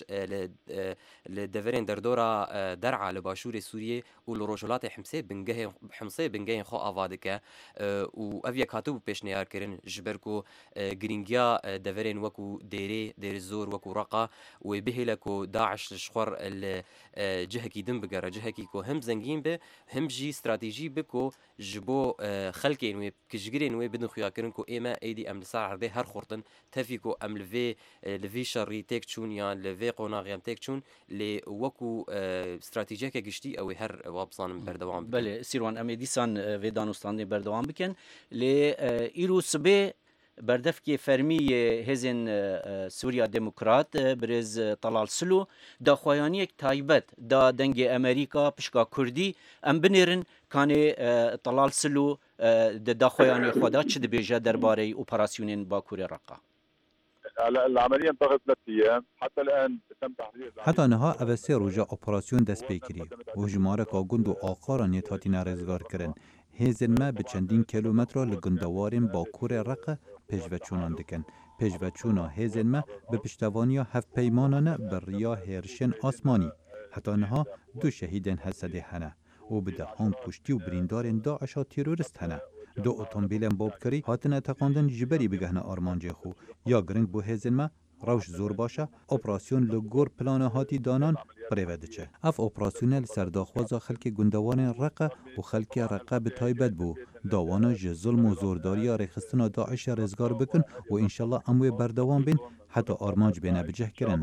[SPEAKER 22] ل دورین دردورا درع ل باشور سوریه و لروجلات حمصه بنگه خو اوادکه و اوی کاتب پیشنهار کرن جبر کو گرینگیا د ورین وکو دیر زور وکو رقا و بهلکو داعش شخور ال جهکی دم بگره جهکی کو هم زنگین به هم جی استراتیجی بکو جبو خلكين وي كجرين وي بدن خيا كرن كو ايما ايدي ام لسار هر خورتن تفيكو ام لفي شري تكچون يا لفي قوناغيام تكچون لي وكو استراتيجيكا گشتي او هر وابصان بردوام
[SPEAKER 3] بله سيروان ام ديسان في دانوستان بردوام بكن لي ايرو سبي بردفكي فرمي هزن سوريا ديمقراط برز طلال سلو دا خوانيك تايبت دا دنگ امريكا بشكا كردي ام بنيرن كان طلال سلو دا خواني خدا چد بيجا درباري اوبراسيونين باكور رقا
[SPEAKER 23] العمليه انتهت 3 ايام حتى الان تم تحرير
[SPEAKER 4] حتى نها اوسي روجا اوبراسيون دست بكري و جمارك گوند و آقارا نتاتينا رزگار کرن هزن ما به چندین کیلومتر لگندوارین باکور رقه پژوچونان دکن پژوچونا هزن ما به پشتوانیا هفت پیمانانه بر ریا هرشن آسمانی حتی نها 2 شهیدن حسده هنه و bi dehan kuştî û birîndarên Daişa terorist hene. Du otomobîlên bobkirî hatine teqandin ji berî bigihne armancê xwe. Ya giring bû hêzên me rewş zor baş e, operasyon li gor plana hatî danan pirêve diçe. Ev operasyonê li ser daxwaza xelkê gundewanên Reqe û xelkê Reqe bi taybet bû. Dawana ji zulm û zordariya rêxistina Daişê rêzgar bikin û înşallah em wê berdewam bin heta armanc bêne bicihkirin.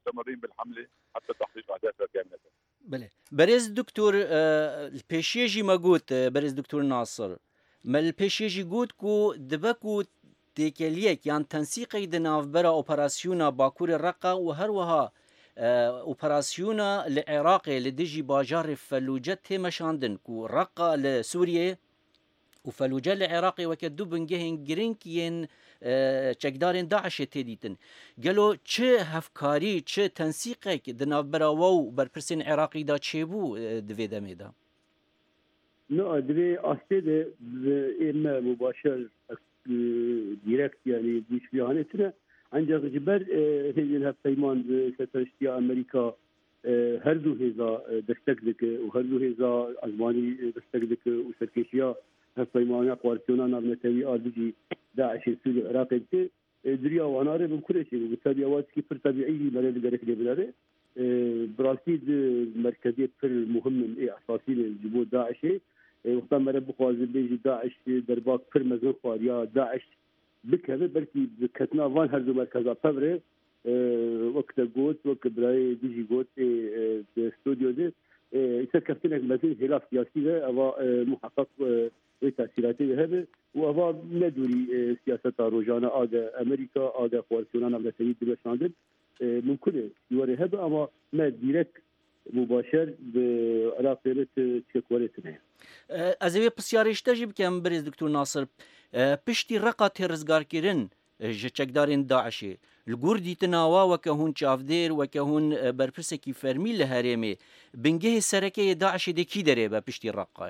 [SPEAKER 3] بله برز دکتور الپیشیجی ما گوت برز دکتور ناصر مل الپیشیجی گوت کو دبکو تکلیک یان تنسیقی د ناوبره اپراسیونا باکور رقه و هر وها اپراسیونا لعراق لدجی باجار فلوجه تمشاندن کو رقه لسوریه وفلوجه لعراق وكدو بنجهن جرينكين چکدارین داعش تدیتن گلو چه هفکاری چه تنسیقک دناو براو برپرسین عراقی دا چه بو دوی دمیدا؟
[SPEAKER 21] نه ادري أستيد إما مباشر ديركت يعني مش في هانتنا عندك جبر هذه الفيمان سترشتيا أمريكا هردو هذا دستقلك وهردو هذا ألماني دستقلك وسركيشيا هفيمانا قوارتونا نبنتوي آدجي داعش السوري العراقي دريا واناره بكل شيء وبالتالي أوقات كيف طبيعي مريض جريك لبلاده براسيد مركزية في المهم أساسي لجبوت داعشي وقتا مرة بخوازي بيجي داعش درباك في مزون خواريا داعش بكذا بلكي بكتنا وان هردو مركزا فبره وقت قوت وقت براي بيجي قوت استوديو دي يسكرتنا مثل خلاف سياسي ده أو محقق تأثيراته هذا وأبا ندوري سياسة روجانا آده أمريكا آده قوارسيونانا بلسيد دلوشاندن من كل يوري هذا أما ما ديرك مباشر بعلاقة تشكورتنا.
[SPEAKER 3] أزوي بسيارش تجيب كم برز دكتور ناصر بشتي رقة رزقار كيرن جتشكدارين داعشي الجوردي تناوا وكهون شافدير وكهون برفرسكي فرمي لهرمي بنجه السركية داعش دي كي دريبه بشتي الرقة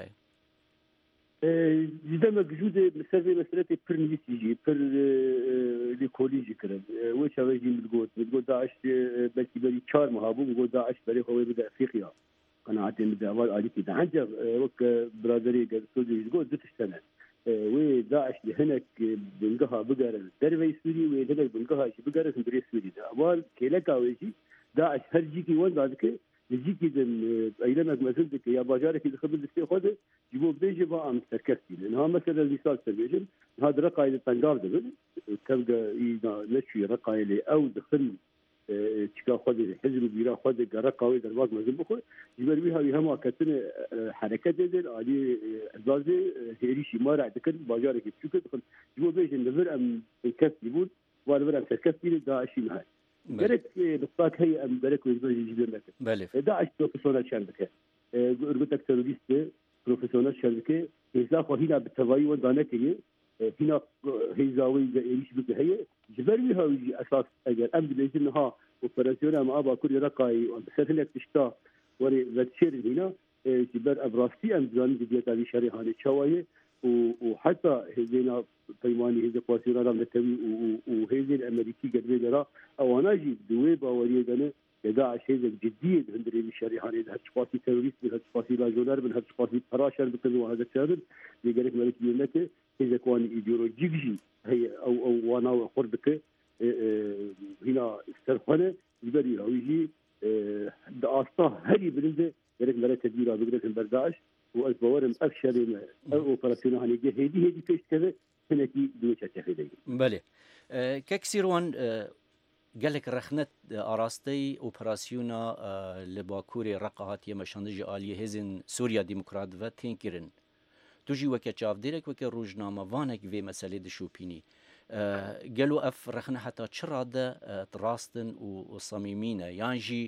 [SPEAKER 21] جدا موجود مسألة برنيسيجي بر ليكوليجي كرم وش هذا يجي بتقول داعش بلكي بري شار مهابو بتقول داعش بري هو بدأ أفريقيا قناعتين بدأ أول عادي كده عندك وك برادري قال سوري بتقول دت سنة وداعش لهناك بنقها بقرة دربي سوري وهناك بنقها شيء بقرة سوري سوري ده أول كيلكا ويجي داعش هرجيكي وين بعدك نجيكي دن أيلمك مثلك يا باجارك إذا خبر دستي خده جيبوا بيجي بقى عم تركستي لأنها مثلا المثال سبيجن هذا رقاي التنقار ده تلقى إذا نشوي رقاي اللي أو دخل تشكا خده حزب بيرا خده رقاوي درباك مزن بخو جبر بيها بيها كتن حركات دل علي أزازي هيري شمارع دكن باجارك بشوكة دخل جيبوا بيجي نفر أم الكستي بود والفر أم تركستي داعشي نهاية برك نقطات هي أم برك ويزوج جدا لك.
[SPEAKER 3] بله.
[SPEAKER 21] داعش بروفيسورال شركة. قلت لك تيروريست بروفيسورال شركة. إذا هنا بالتوازي ودانك هنا هي زاوية إيش بك هي جبري هاي أساس أجر أم بليزنها وفرنسيونا مع أبا كل رقاي وبسهلك تشتا وري بتشير هنا جبر أبراستي أم زان جديد هذه شريحة شواية وحتى هذينا بيماني هذا قواسينا رام نتوي وهذي الأمريكي قدري لرا أو أنا جي دوي باوريه جنا داعش هذا جديد هندري الشريحة هذا هالشخاصي تيروريست من هالشخاصي لاجونر من هالشخاصي فراشر بكل وهذا الشارد يقولك ملك يونته إذا كان إيديولوجيجي هي أو وانا وقربك هنا استرخانة يبري هويجي دعاسته هري بنده يقولك ملك تديره بقدر برداعش وأزبورم أكشر أو أوبراسيون هنيجي هدي فيش كذا هناكي دوشة تفيدي.
[SPEAKER 3] بله ككسيروان قالك رخنت أراستي أوبراسيونا لباكوري رقهات يمشاندج آلية هزن سوريا ديمقراط وتنكرن توجي وكا شاف ديرك وكا روجنامة وانك في مسألة دشوبيني قالوا أف رخنا حتى تشراد تراستن وصميمين يانجي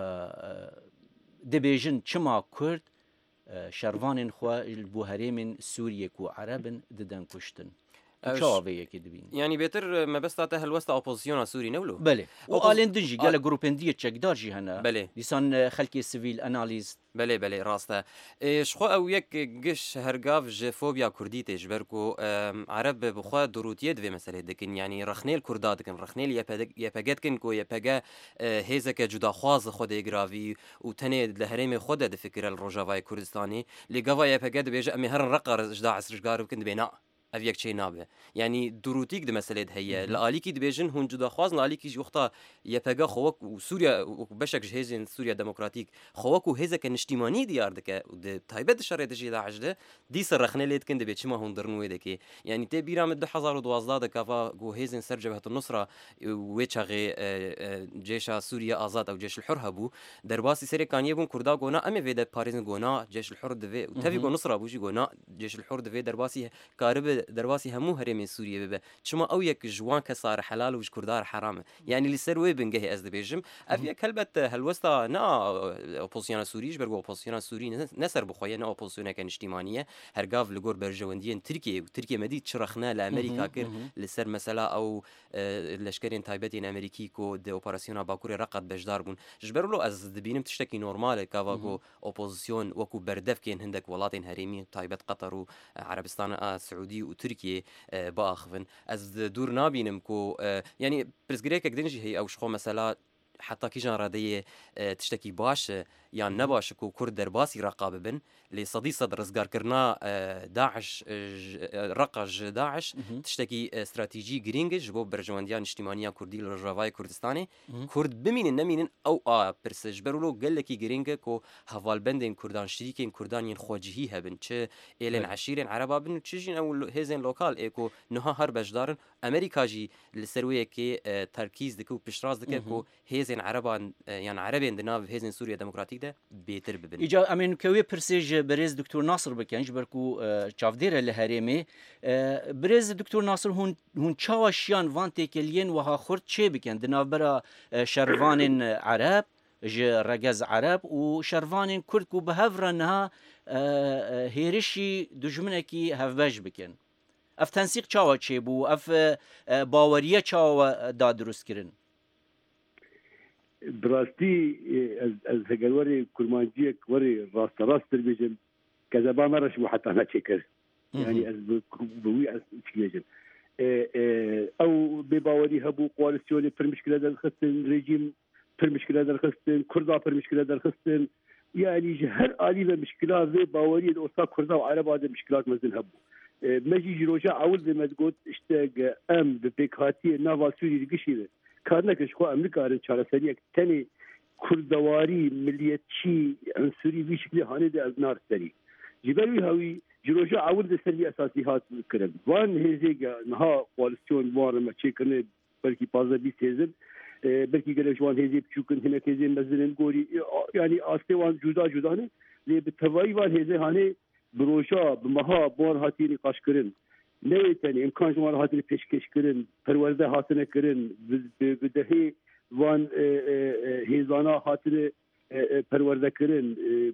[SPEAKER 3] دبيجن شما كرد شروان خوا البوهري من سوريا كو عرب ددن كشتن شاوەیەکی دبین
[SPEAKER 22] ینی بێتر مەبەستا هەلوەستا ئۆپۆزیۆنا سووری نەولو
[SPEAKER 3] بەێ و ئالێن دژی گەلە گروپندیە چەکداژی هەنا
[SPEAKER 22] بەێ
[SPEAKER 3] دیسان خەلکی سیویل ئەنالیست
[SPEAKER 22] بەێ ڕاستە شخوا ئەو یەک گشت هەرگاف ژە فۆبیا کوردی تێژبەرک و عرب بخوا دروتیە دوێ مەسلێ دکن ینی ڕخنێل کووردا دکن ڕخنێل یەپەگەتکن کۆ یەپەگە هێزەکە جوداخوازە خۆدەیگراوی و تەنێ لە هەرێمێ خۆدە دفکرە لە ڕۆژاوای کوردستانی لێگەوا یەپەگە دەبێژە ئەمێ هەر ڕقەرژدا عسرشگار بکن دبێنا ئەف یەک چێ نابێ ینی دروتیک دمەسلێت هەیە لە ئالیکی دبێژن هون جوداخواز لە ئالیکی وختا یەپەگە خۆوەک و سووریا بەشێک هێزین سووریا دموکراتیک خۆوەک و هێزەکە نیشتیمانی دیار دەکە تایبەت شەڕێ دژی داعشدە دیسە ڕخنە لێتکن دەبێت چما هون دڕنوێ دەکێ ینی تێ بیرامە 2012 دەکاوا گۆ هێزین سەر جەبهەت النوسرا وێ چاغێ جێشا سووریا ئازاد ئەو جێش الحر هەبوو دەرباسی سەرێکانیە بوون کووردا گۆنا ئەمێ وێ دەپارێزن گۆنا جێش الحر دەوێ و تەوی گۆ نوسرا بووژی گۆنا جێش الحر دەوێ دەرباسی کارب دەرباسی هەموو هەرێمی سووریە ببە چما ئەو یەک ژوان کە سارە حەلال و کوردار حرامە ینی لەسەر وێ بنگەهی ئەس دەبێژم ئەف یەک هەلبەت هەلوەستا نا ئۆپۆزیۆنا سووریش بەرگۆ ئۆپۆزیۆنا سووری نەسەر بخۆیە نە ئۆپۆزیۆنەکە نیشتیمانیە هەرگاو لەگۆر بەرژەوەندیان ترکیە و ترکیە مەدی چڕەخنە لە ئەمریکا کرد لەسەر مەسەلا ئەو لەشکرێن تایبەتین ئەمریکی کۆ دە ئۆپەراسیۆنا باکووری ڕقت بەشدار بوون ژبەرلۆ ئەس دبینم تشتێکی نۆرمالە کاواگۆ ئۆپۆزیۆن وەکو بەردەفکێن هەندێک وڵاتین هەرێمی تایبەت قەتەر و عربستان سعودی و تورکیە باخن ئەس دوور نبینم کۆ ینی پرسگرێکێک دنجی هەیە ئەو شخۆ مەسەلا حتا کیژان ڕادەیە تشتێکی باشە یان نەباشە و کورد دەرباسی ڕقا ببن لێ سەدی سەد ڕزگارکردنا داعش ڕقەژ داعش تشتێکی استراتیژی گرنگش بۆ بەرژەوەندیان نیشتیمانیا کوردی لە ڕۆژاوای کوردستانی کورد بمینن نەمینن ئەو پرسش بەرولۆ گەلێکی گرنگە کۆ هەواڵبەندین کوردان شریکین کوردانین خۆجیهی هەبن چ ئێلێن عشیرێن عربا بن و چژین ئەو هێزێن لۆکال ئێکۆ نها هەر بەشدارن ئەمریکاژی لەسەروەیەکێ تەرکیز دکە و پشتڕاست دکە کۆ هێزێن عربان یان عربێن دناو هێزن سووریا دموکراتیکدا بێتر ببن
[SPEAKER 3] ئیجا ئەمێنکەوێ پرسێژ بەرێز دکتۆر ناسر بکەنج بەرکو چاودێرە لە هەرێمێ برێز دکتۆر ناسر هون چاوە شیان وان تێکەلیێن وها خورد چێ بکەن دناوبەرە شەروانên عرب ji ڕەگەز عرب و شەروانên کورد و بە هەڤرەنها هێرشی دژمنێکی هەڤبەش بکەن ئەف تەنسیق چاوە چێ بوو ئەف باوەریە چاوە دادروستکردن
[SPEAKER 21] براستی از هەگەروەری کورمانجیەک وەری ڕاستە ڕاستتر بێژن کە زەبامەڕەش بوو حتا ناچێکرد ینی ئەس بوی ئەس چێژن ئەو بێباوەری هەبوو کوالسیۆنی پرمشکلە دەرخستن رژیم پرمشکلە دەرخستن کوردا پرمشکلە دەرخستن یعنی هەر عالی بە مشکلا vê باوەریە ئۆستا کوردا و عەرەبا دە مشکلات مەزن هەبوو مەجی ژیرۆژە ئەول دەمەدگوت شتێک ئەم بە پێکهاتیە ناوا سووری گشیرە کار نەکەش خۆ ئەمریکارن چارەسەریەک تەنێ کوردەواری ملیەتچی ئەنسوری وی شکلی هانێدە ئەز نارسەری جیبەروی هەوی جیرۆژە ئەول دەسەری ئەساسی هات کرد وان هێزێگە نها کوالسیۆن وانڕمە چێکردنێ بەلکی 15-20 هێزن بەلکی گەلە جوان هێزێ بچووکن هێنە هێزێ مەزنن گۆری ینی ئاستێوان جودا جودانێ لێ بە تەواوی وان هێزێ هانێ برۆژا بمەها بۆن هاتیێنی قاشکردن نەوێتەنی ئیمکان ژمان هاتنی پێشکەشکردن پەروەردە هاتنەکردن بدەهێ وان هێزانە هاتنە پەروەردەکردن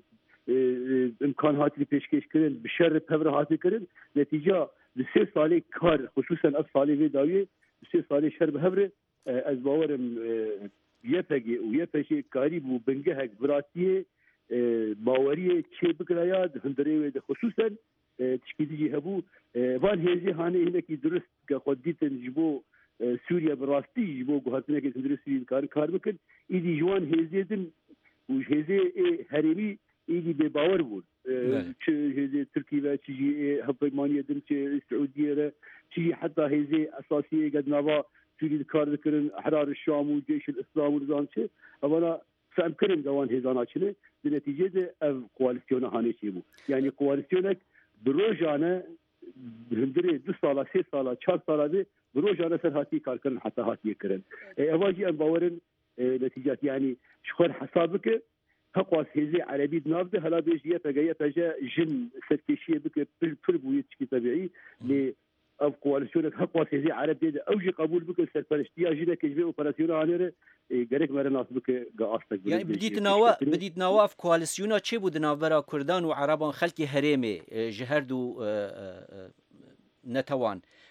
[SPEAKER 21] ئیمکان هاتنی پێشکەشکردن بشەر پەورە هاتنکردن نەتیجا li 3 salê kar xصوصen ev salê vê dawiye 3 salê şer bi hev re ez bawerim yepegê û yepêşê karî bû bingehek viratiyê baweriyê çê bikiraya di hundirê wê de xصوصen tişkîdî jî hebû van hêzê hanê hinekî durist ke xwe dîtin ji bo Sûriya bi rastî ji bo guhatinekê hundirê Sûriyê dikarin kar bikin îdî ji wan hêzê din û hêzê herêmî îdî bêbawer bûn çi hêzê Tirkî ve çi jî hevpeymaniyê din çi Siûdiyê re çi jî heta hêzê esasiyê gednava Sûriyê dikar dikirin Ehrarê Şam û Cêşil İslam û nizam çi evana fehm kirin de wan hêzana çi ne di netîcê de ev koalisyona hanê çê bû yani koalisyonek bi rojane hundirê 2 sala 3 sala 4 sala de bi rojane ser hatî karkirin heta hatiye kirin eva jî em bawerin netîcat yani ji xwe hesab bike هەقواس هێزێ عەرەبی ناوده هەلا بێژ یەپەگە ژن سەرکێشیە بکە پڕ بوویە تشکی تەبیعی لێ ئەو کوالسیۆنێک هەقواس هێزێ عەرەب دێدە ئەو ژی قبول بکە سەرپەرشتیا ژینەکەش بێ ئۆپەراسیۆنە هانێرە گەرەک مەرە ناس بکە گە ئاستەک
[SPEAKER 3] بدیتنەوە ئەف کوالسیۆنە چێ بوو دناوبەرە کوردان و عەرەبان خەلکی هەرێمێ ji هەردوو نەتەوان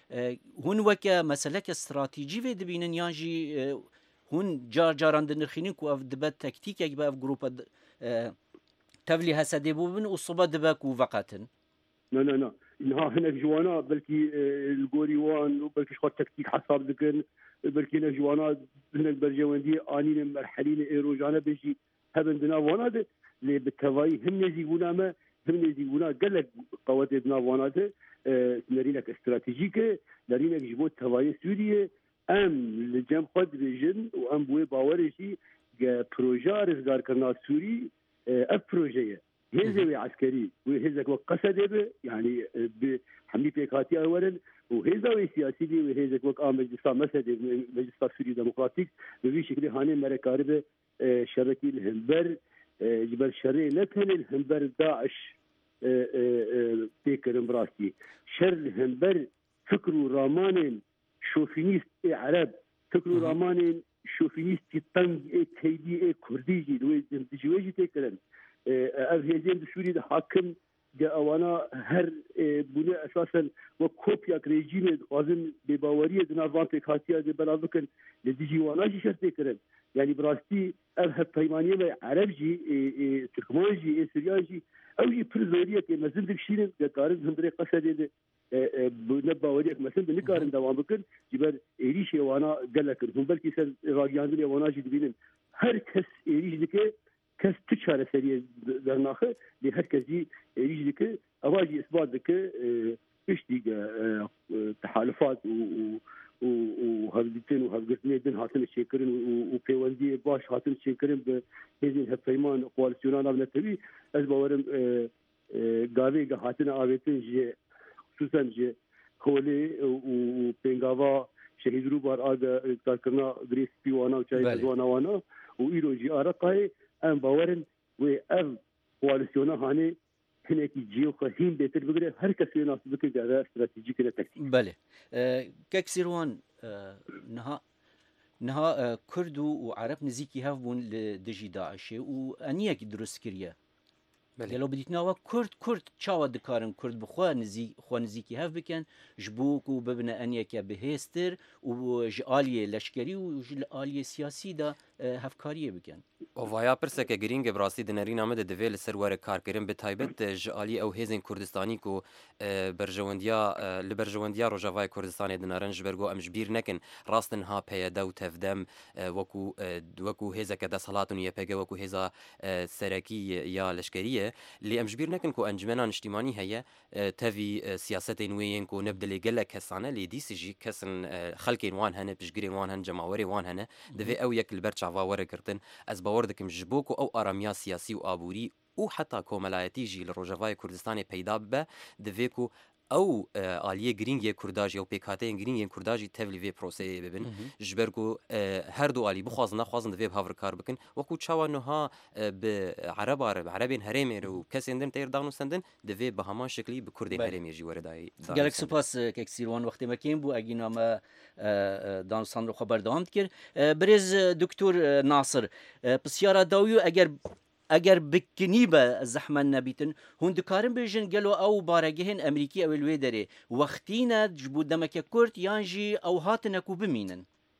[SPEAKER 3] هون وەکە مەسلەکە استراتیجی وێ دەبینن یانژی هون جاران دنرخینین و ئەف دەبێت تەکتیکێک بە ئەف گروپە تەولی هەسەدێ بوو بن و سوبە دەبەک و ڤەقەتن
[SPEAKER 21] نا اینها هناك جوانا بلكي الجوري وان وبلكي شغل تكتيك حساب دكن بلكي هناك جوانا هناك برجواندي انين مرحلين ايروجانا بيجي هبن دنا وانا ده اللي بالتواي هم يجيبونا ما هم يجيبونا قال لك قواتنا وانا ده نرينك استراتيجيكه نرينك جيبوا تواي سوريا ام لجنب خد ريجن وام بوي باورشي بروجا رزقار كرنا سوري اف بروجيه هزوي عسكري وهزك وقصده به يعني بحمي بيكاتي اولا وهزوي سياسي دي وهزك وقا مجلس مسد مجلس سوري ديمقراطيك بشي شكل هاني مركاربه شبكي الهمبر جبل شري لكن الهمبر داعش بيكر امبراكي شر الهمبر فكروا رامان شوفينيست عرب فكروا رامان شوفينيست طنج تيدي كرديجي دوي تيكرن هێزێن سووری حاکم ئەوانە هەر بوونە ئەساسن وە کۆپیاک رێژیمێ خوازن بێباوەریە دناوان پێکهاتیە دێ بەلا بکەن لە دیجیواناژی شەر تێکردن یعنی بڕاستی ئەv هەر پەیمانیە عەرەبجی ترکمانجی سوریاجی ئەوژی پر زۆریە کە مەزن دەکشینن دەکارن هەندرێ قەسەدێ نە باوەریەک مەسن نکارن دەوام بکەن جیبەر عێریشی ئەوانە گەلەکرد هەم بەلکی سەر ڕاگەاندنی ئەواناژی دبینن هەر کەس عێریش دکێ کەس تو چارەسەریە دەرناخە لێ هەر کەسی عێریش دکە ئەواژی ئیسبات دکە پشتی تحالفات و هەڵگرتن و هەڵگرتنێ دن هاتنە چێکردن و پەیوەندی باش هاتن چێکردن بە هێزên هەرپەیمان کوالسیۆنان نەتەوی ئەس باوەرم گاوێگە هاتنە ئاوێتن ji خصوصەن ji هۆلێ و پێنگاوا شەهید ڕووبار ئاگە کارکردنا درێ سپیوانە و چای جوانەوانە و ئیرۆژی ئارەقایێ ئەم باوەرن وێ ئەv کوالسیۆنە هانێ هنێکی جیۆخەهین بێتر بگرێ هەر کەس وێ ناس بکە گەرە استراتیجیکە تەکتیک
[SPEAKER 3] بەێ کەک سیروان نها کورد و عرب نزیکی هەف بوون لە دژی داعشێ و ئەنیەکی دروست کردە لەو بدیتناوە کورد چاوە دکارن کورد بخوا نزیکی هەف بکەن ji بۆک و ببنە ئەنیەکە بەهێزتر و ji aliyê leşkerî û ji aliyê siyasî da hevkariye bikin.
[SPEAKER 22] Ovaya pirseke girîng bi rastî di nêrîna me de divê li ser were karkirin bi taybet ji alî ew hêzên Kurdistanî ku li berjewendiya Rojavayê Kurdistanê dinarin ji ber got em ji bîr nekin rastin ha peyede û tevdem wekû hêzeke desthilatên YPG wekû hêza serekî ya leşkerî lê em ji bîr nekin ku encumena niştîmanî heye tevî siyasetên wê yên ku nebdilê gelek kesane lê dîsî jî kesin xelkên wan hene piştgirên wan hene cemawerê wan hene divê ew yek li ber çava were girtin ez bawer dikim ji bo ku ew aramiya siyasî û aborî û heta komelayetî jî li Rojavayê Kurdistanê peyda bibe divê ku ew aliyê girîngê Kurda jî ew pêkhateyên girîngên Kurda jî tev li vê proseyê bibin ji ber ku her du alî bixwazin nexwazin divê bi havrikar bikin wekû çawa niha bi erebên herêmê re û kesên din têr dan û sendin divê bi heman şeklî bi Kurdên herêmê jî were dayê
[SPEAKER 3] gelek spas kek sîrwan wextê me kêm bû egîna me danûstan xwe berdewam dikir birêz Duktor Nasir pisyara dawî eger bikinîbe zehmen nebîtin hûn dikarin bêjin gelo ew baregehên Emerîkî ew ê wê derê wextîne ji bo demeke Kurd yan jî ew hatine ku bimînin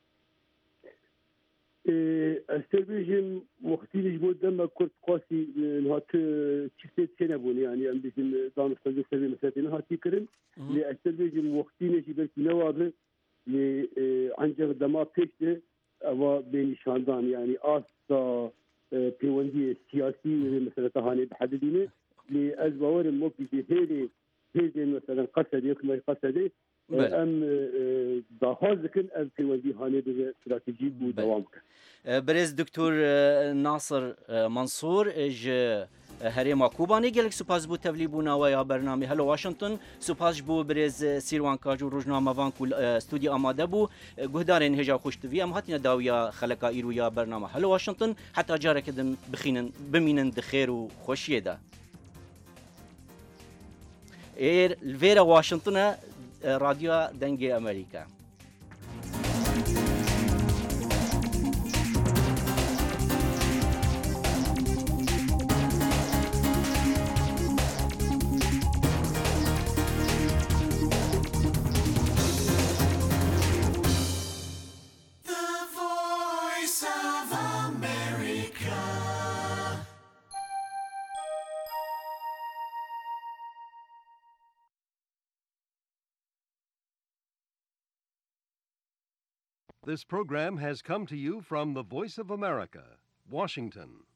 [SPEAKER 21] ez tê bêjim wextî ji bo dema Kurd qasî hati çiftê tênebûn yani em bêjin danûstanda sevê meseletê nehatî kirin lê ez tê bêjim wextîne jî belkî newabe lê ancak dema pêş de ewa bênîşandan yani asta پەیوەندی سیاسی مەسەلەتە هانێ بحەددینێ لێ ئەس باوەرم وەکی هێرێ هێزێن مەسەلەن قەسەدێ حکومەت قەسەدێ ئەم داخواز دکن ئەم پەیوەندی هانێ ببێ استراتیجیک بوو دەوام بکەن
[SPEAKER 3] برێز دکتۆر ناسر منسوور ji herêma Kobanê gelek spas bû tevlî bûnawe ya bernamê Hello Washington spas bû birêz Sîrwan Kaj û rojnamevan ku studî amade bû guhdarên hêja xuştivî em hatine dawiya xeleka îro ya bername Hello Washington heta careke din bimînin di xêr û xweşiyê de êr li vêre Washington e radyoya dengê Amerîka
[SPEAKER 5] This program has come to you from the Voice of America, Washington.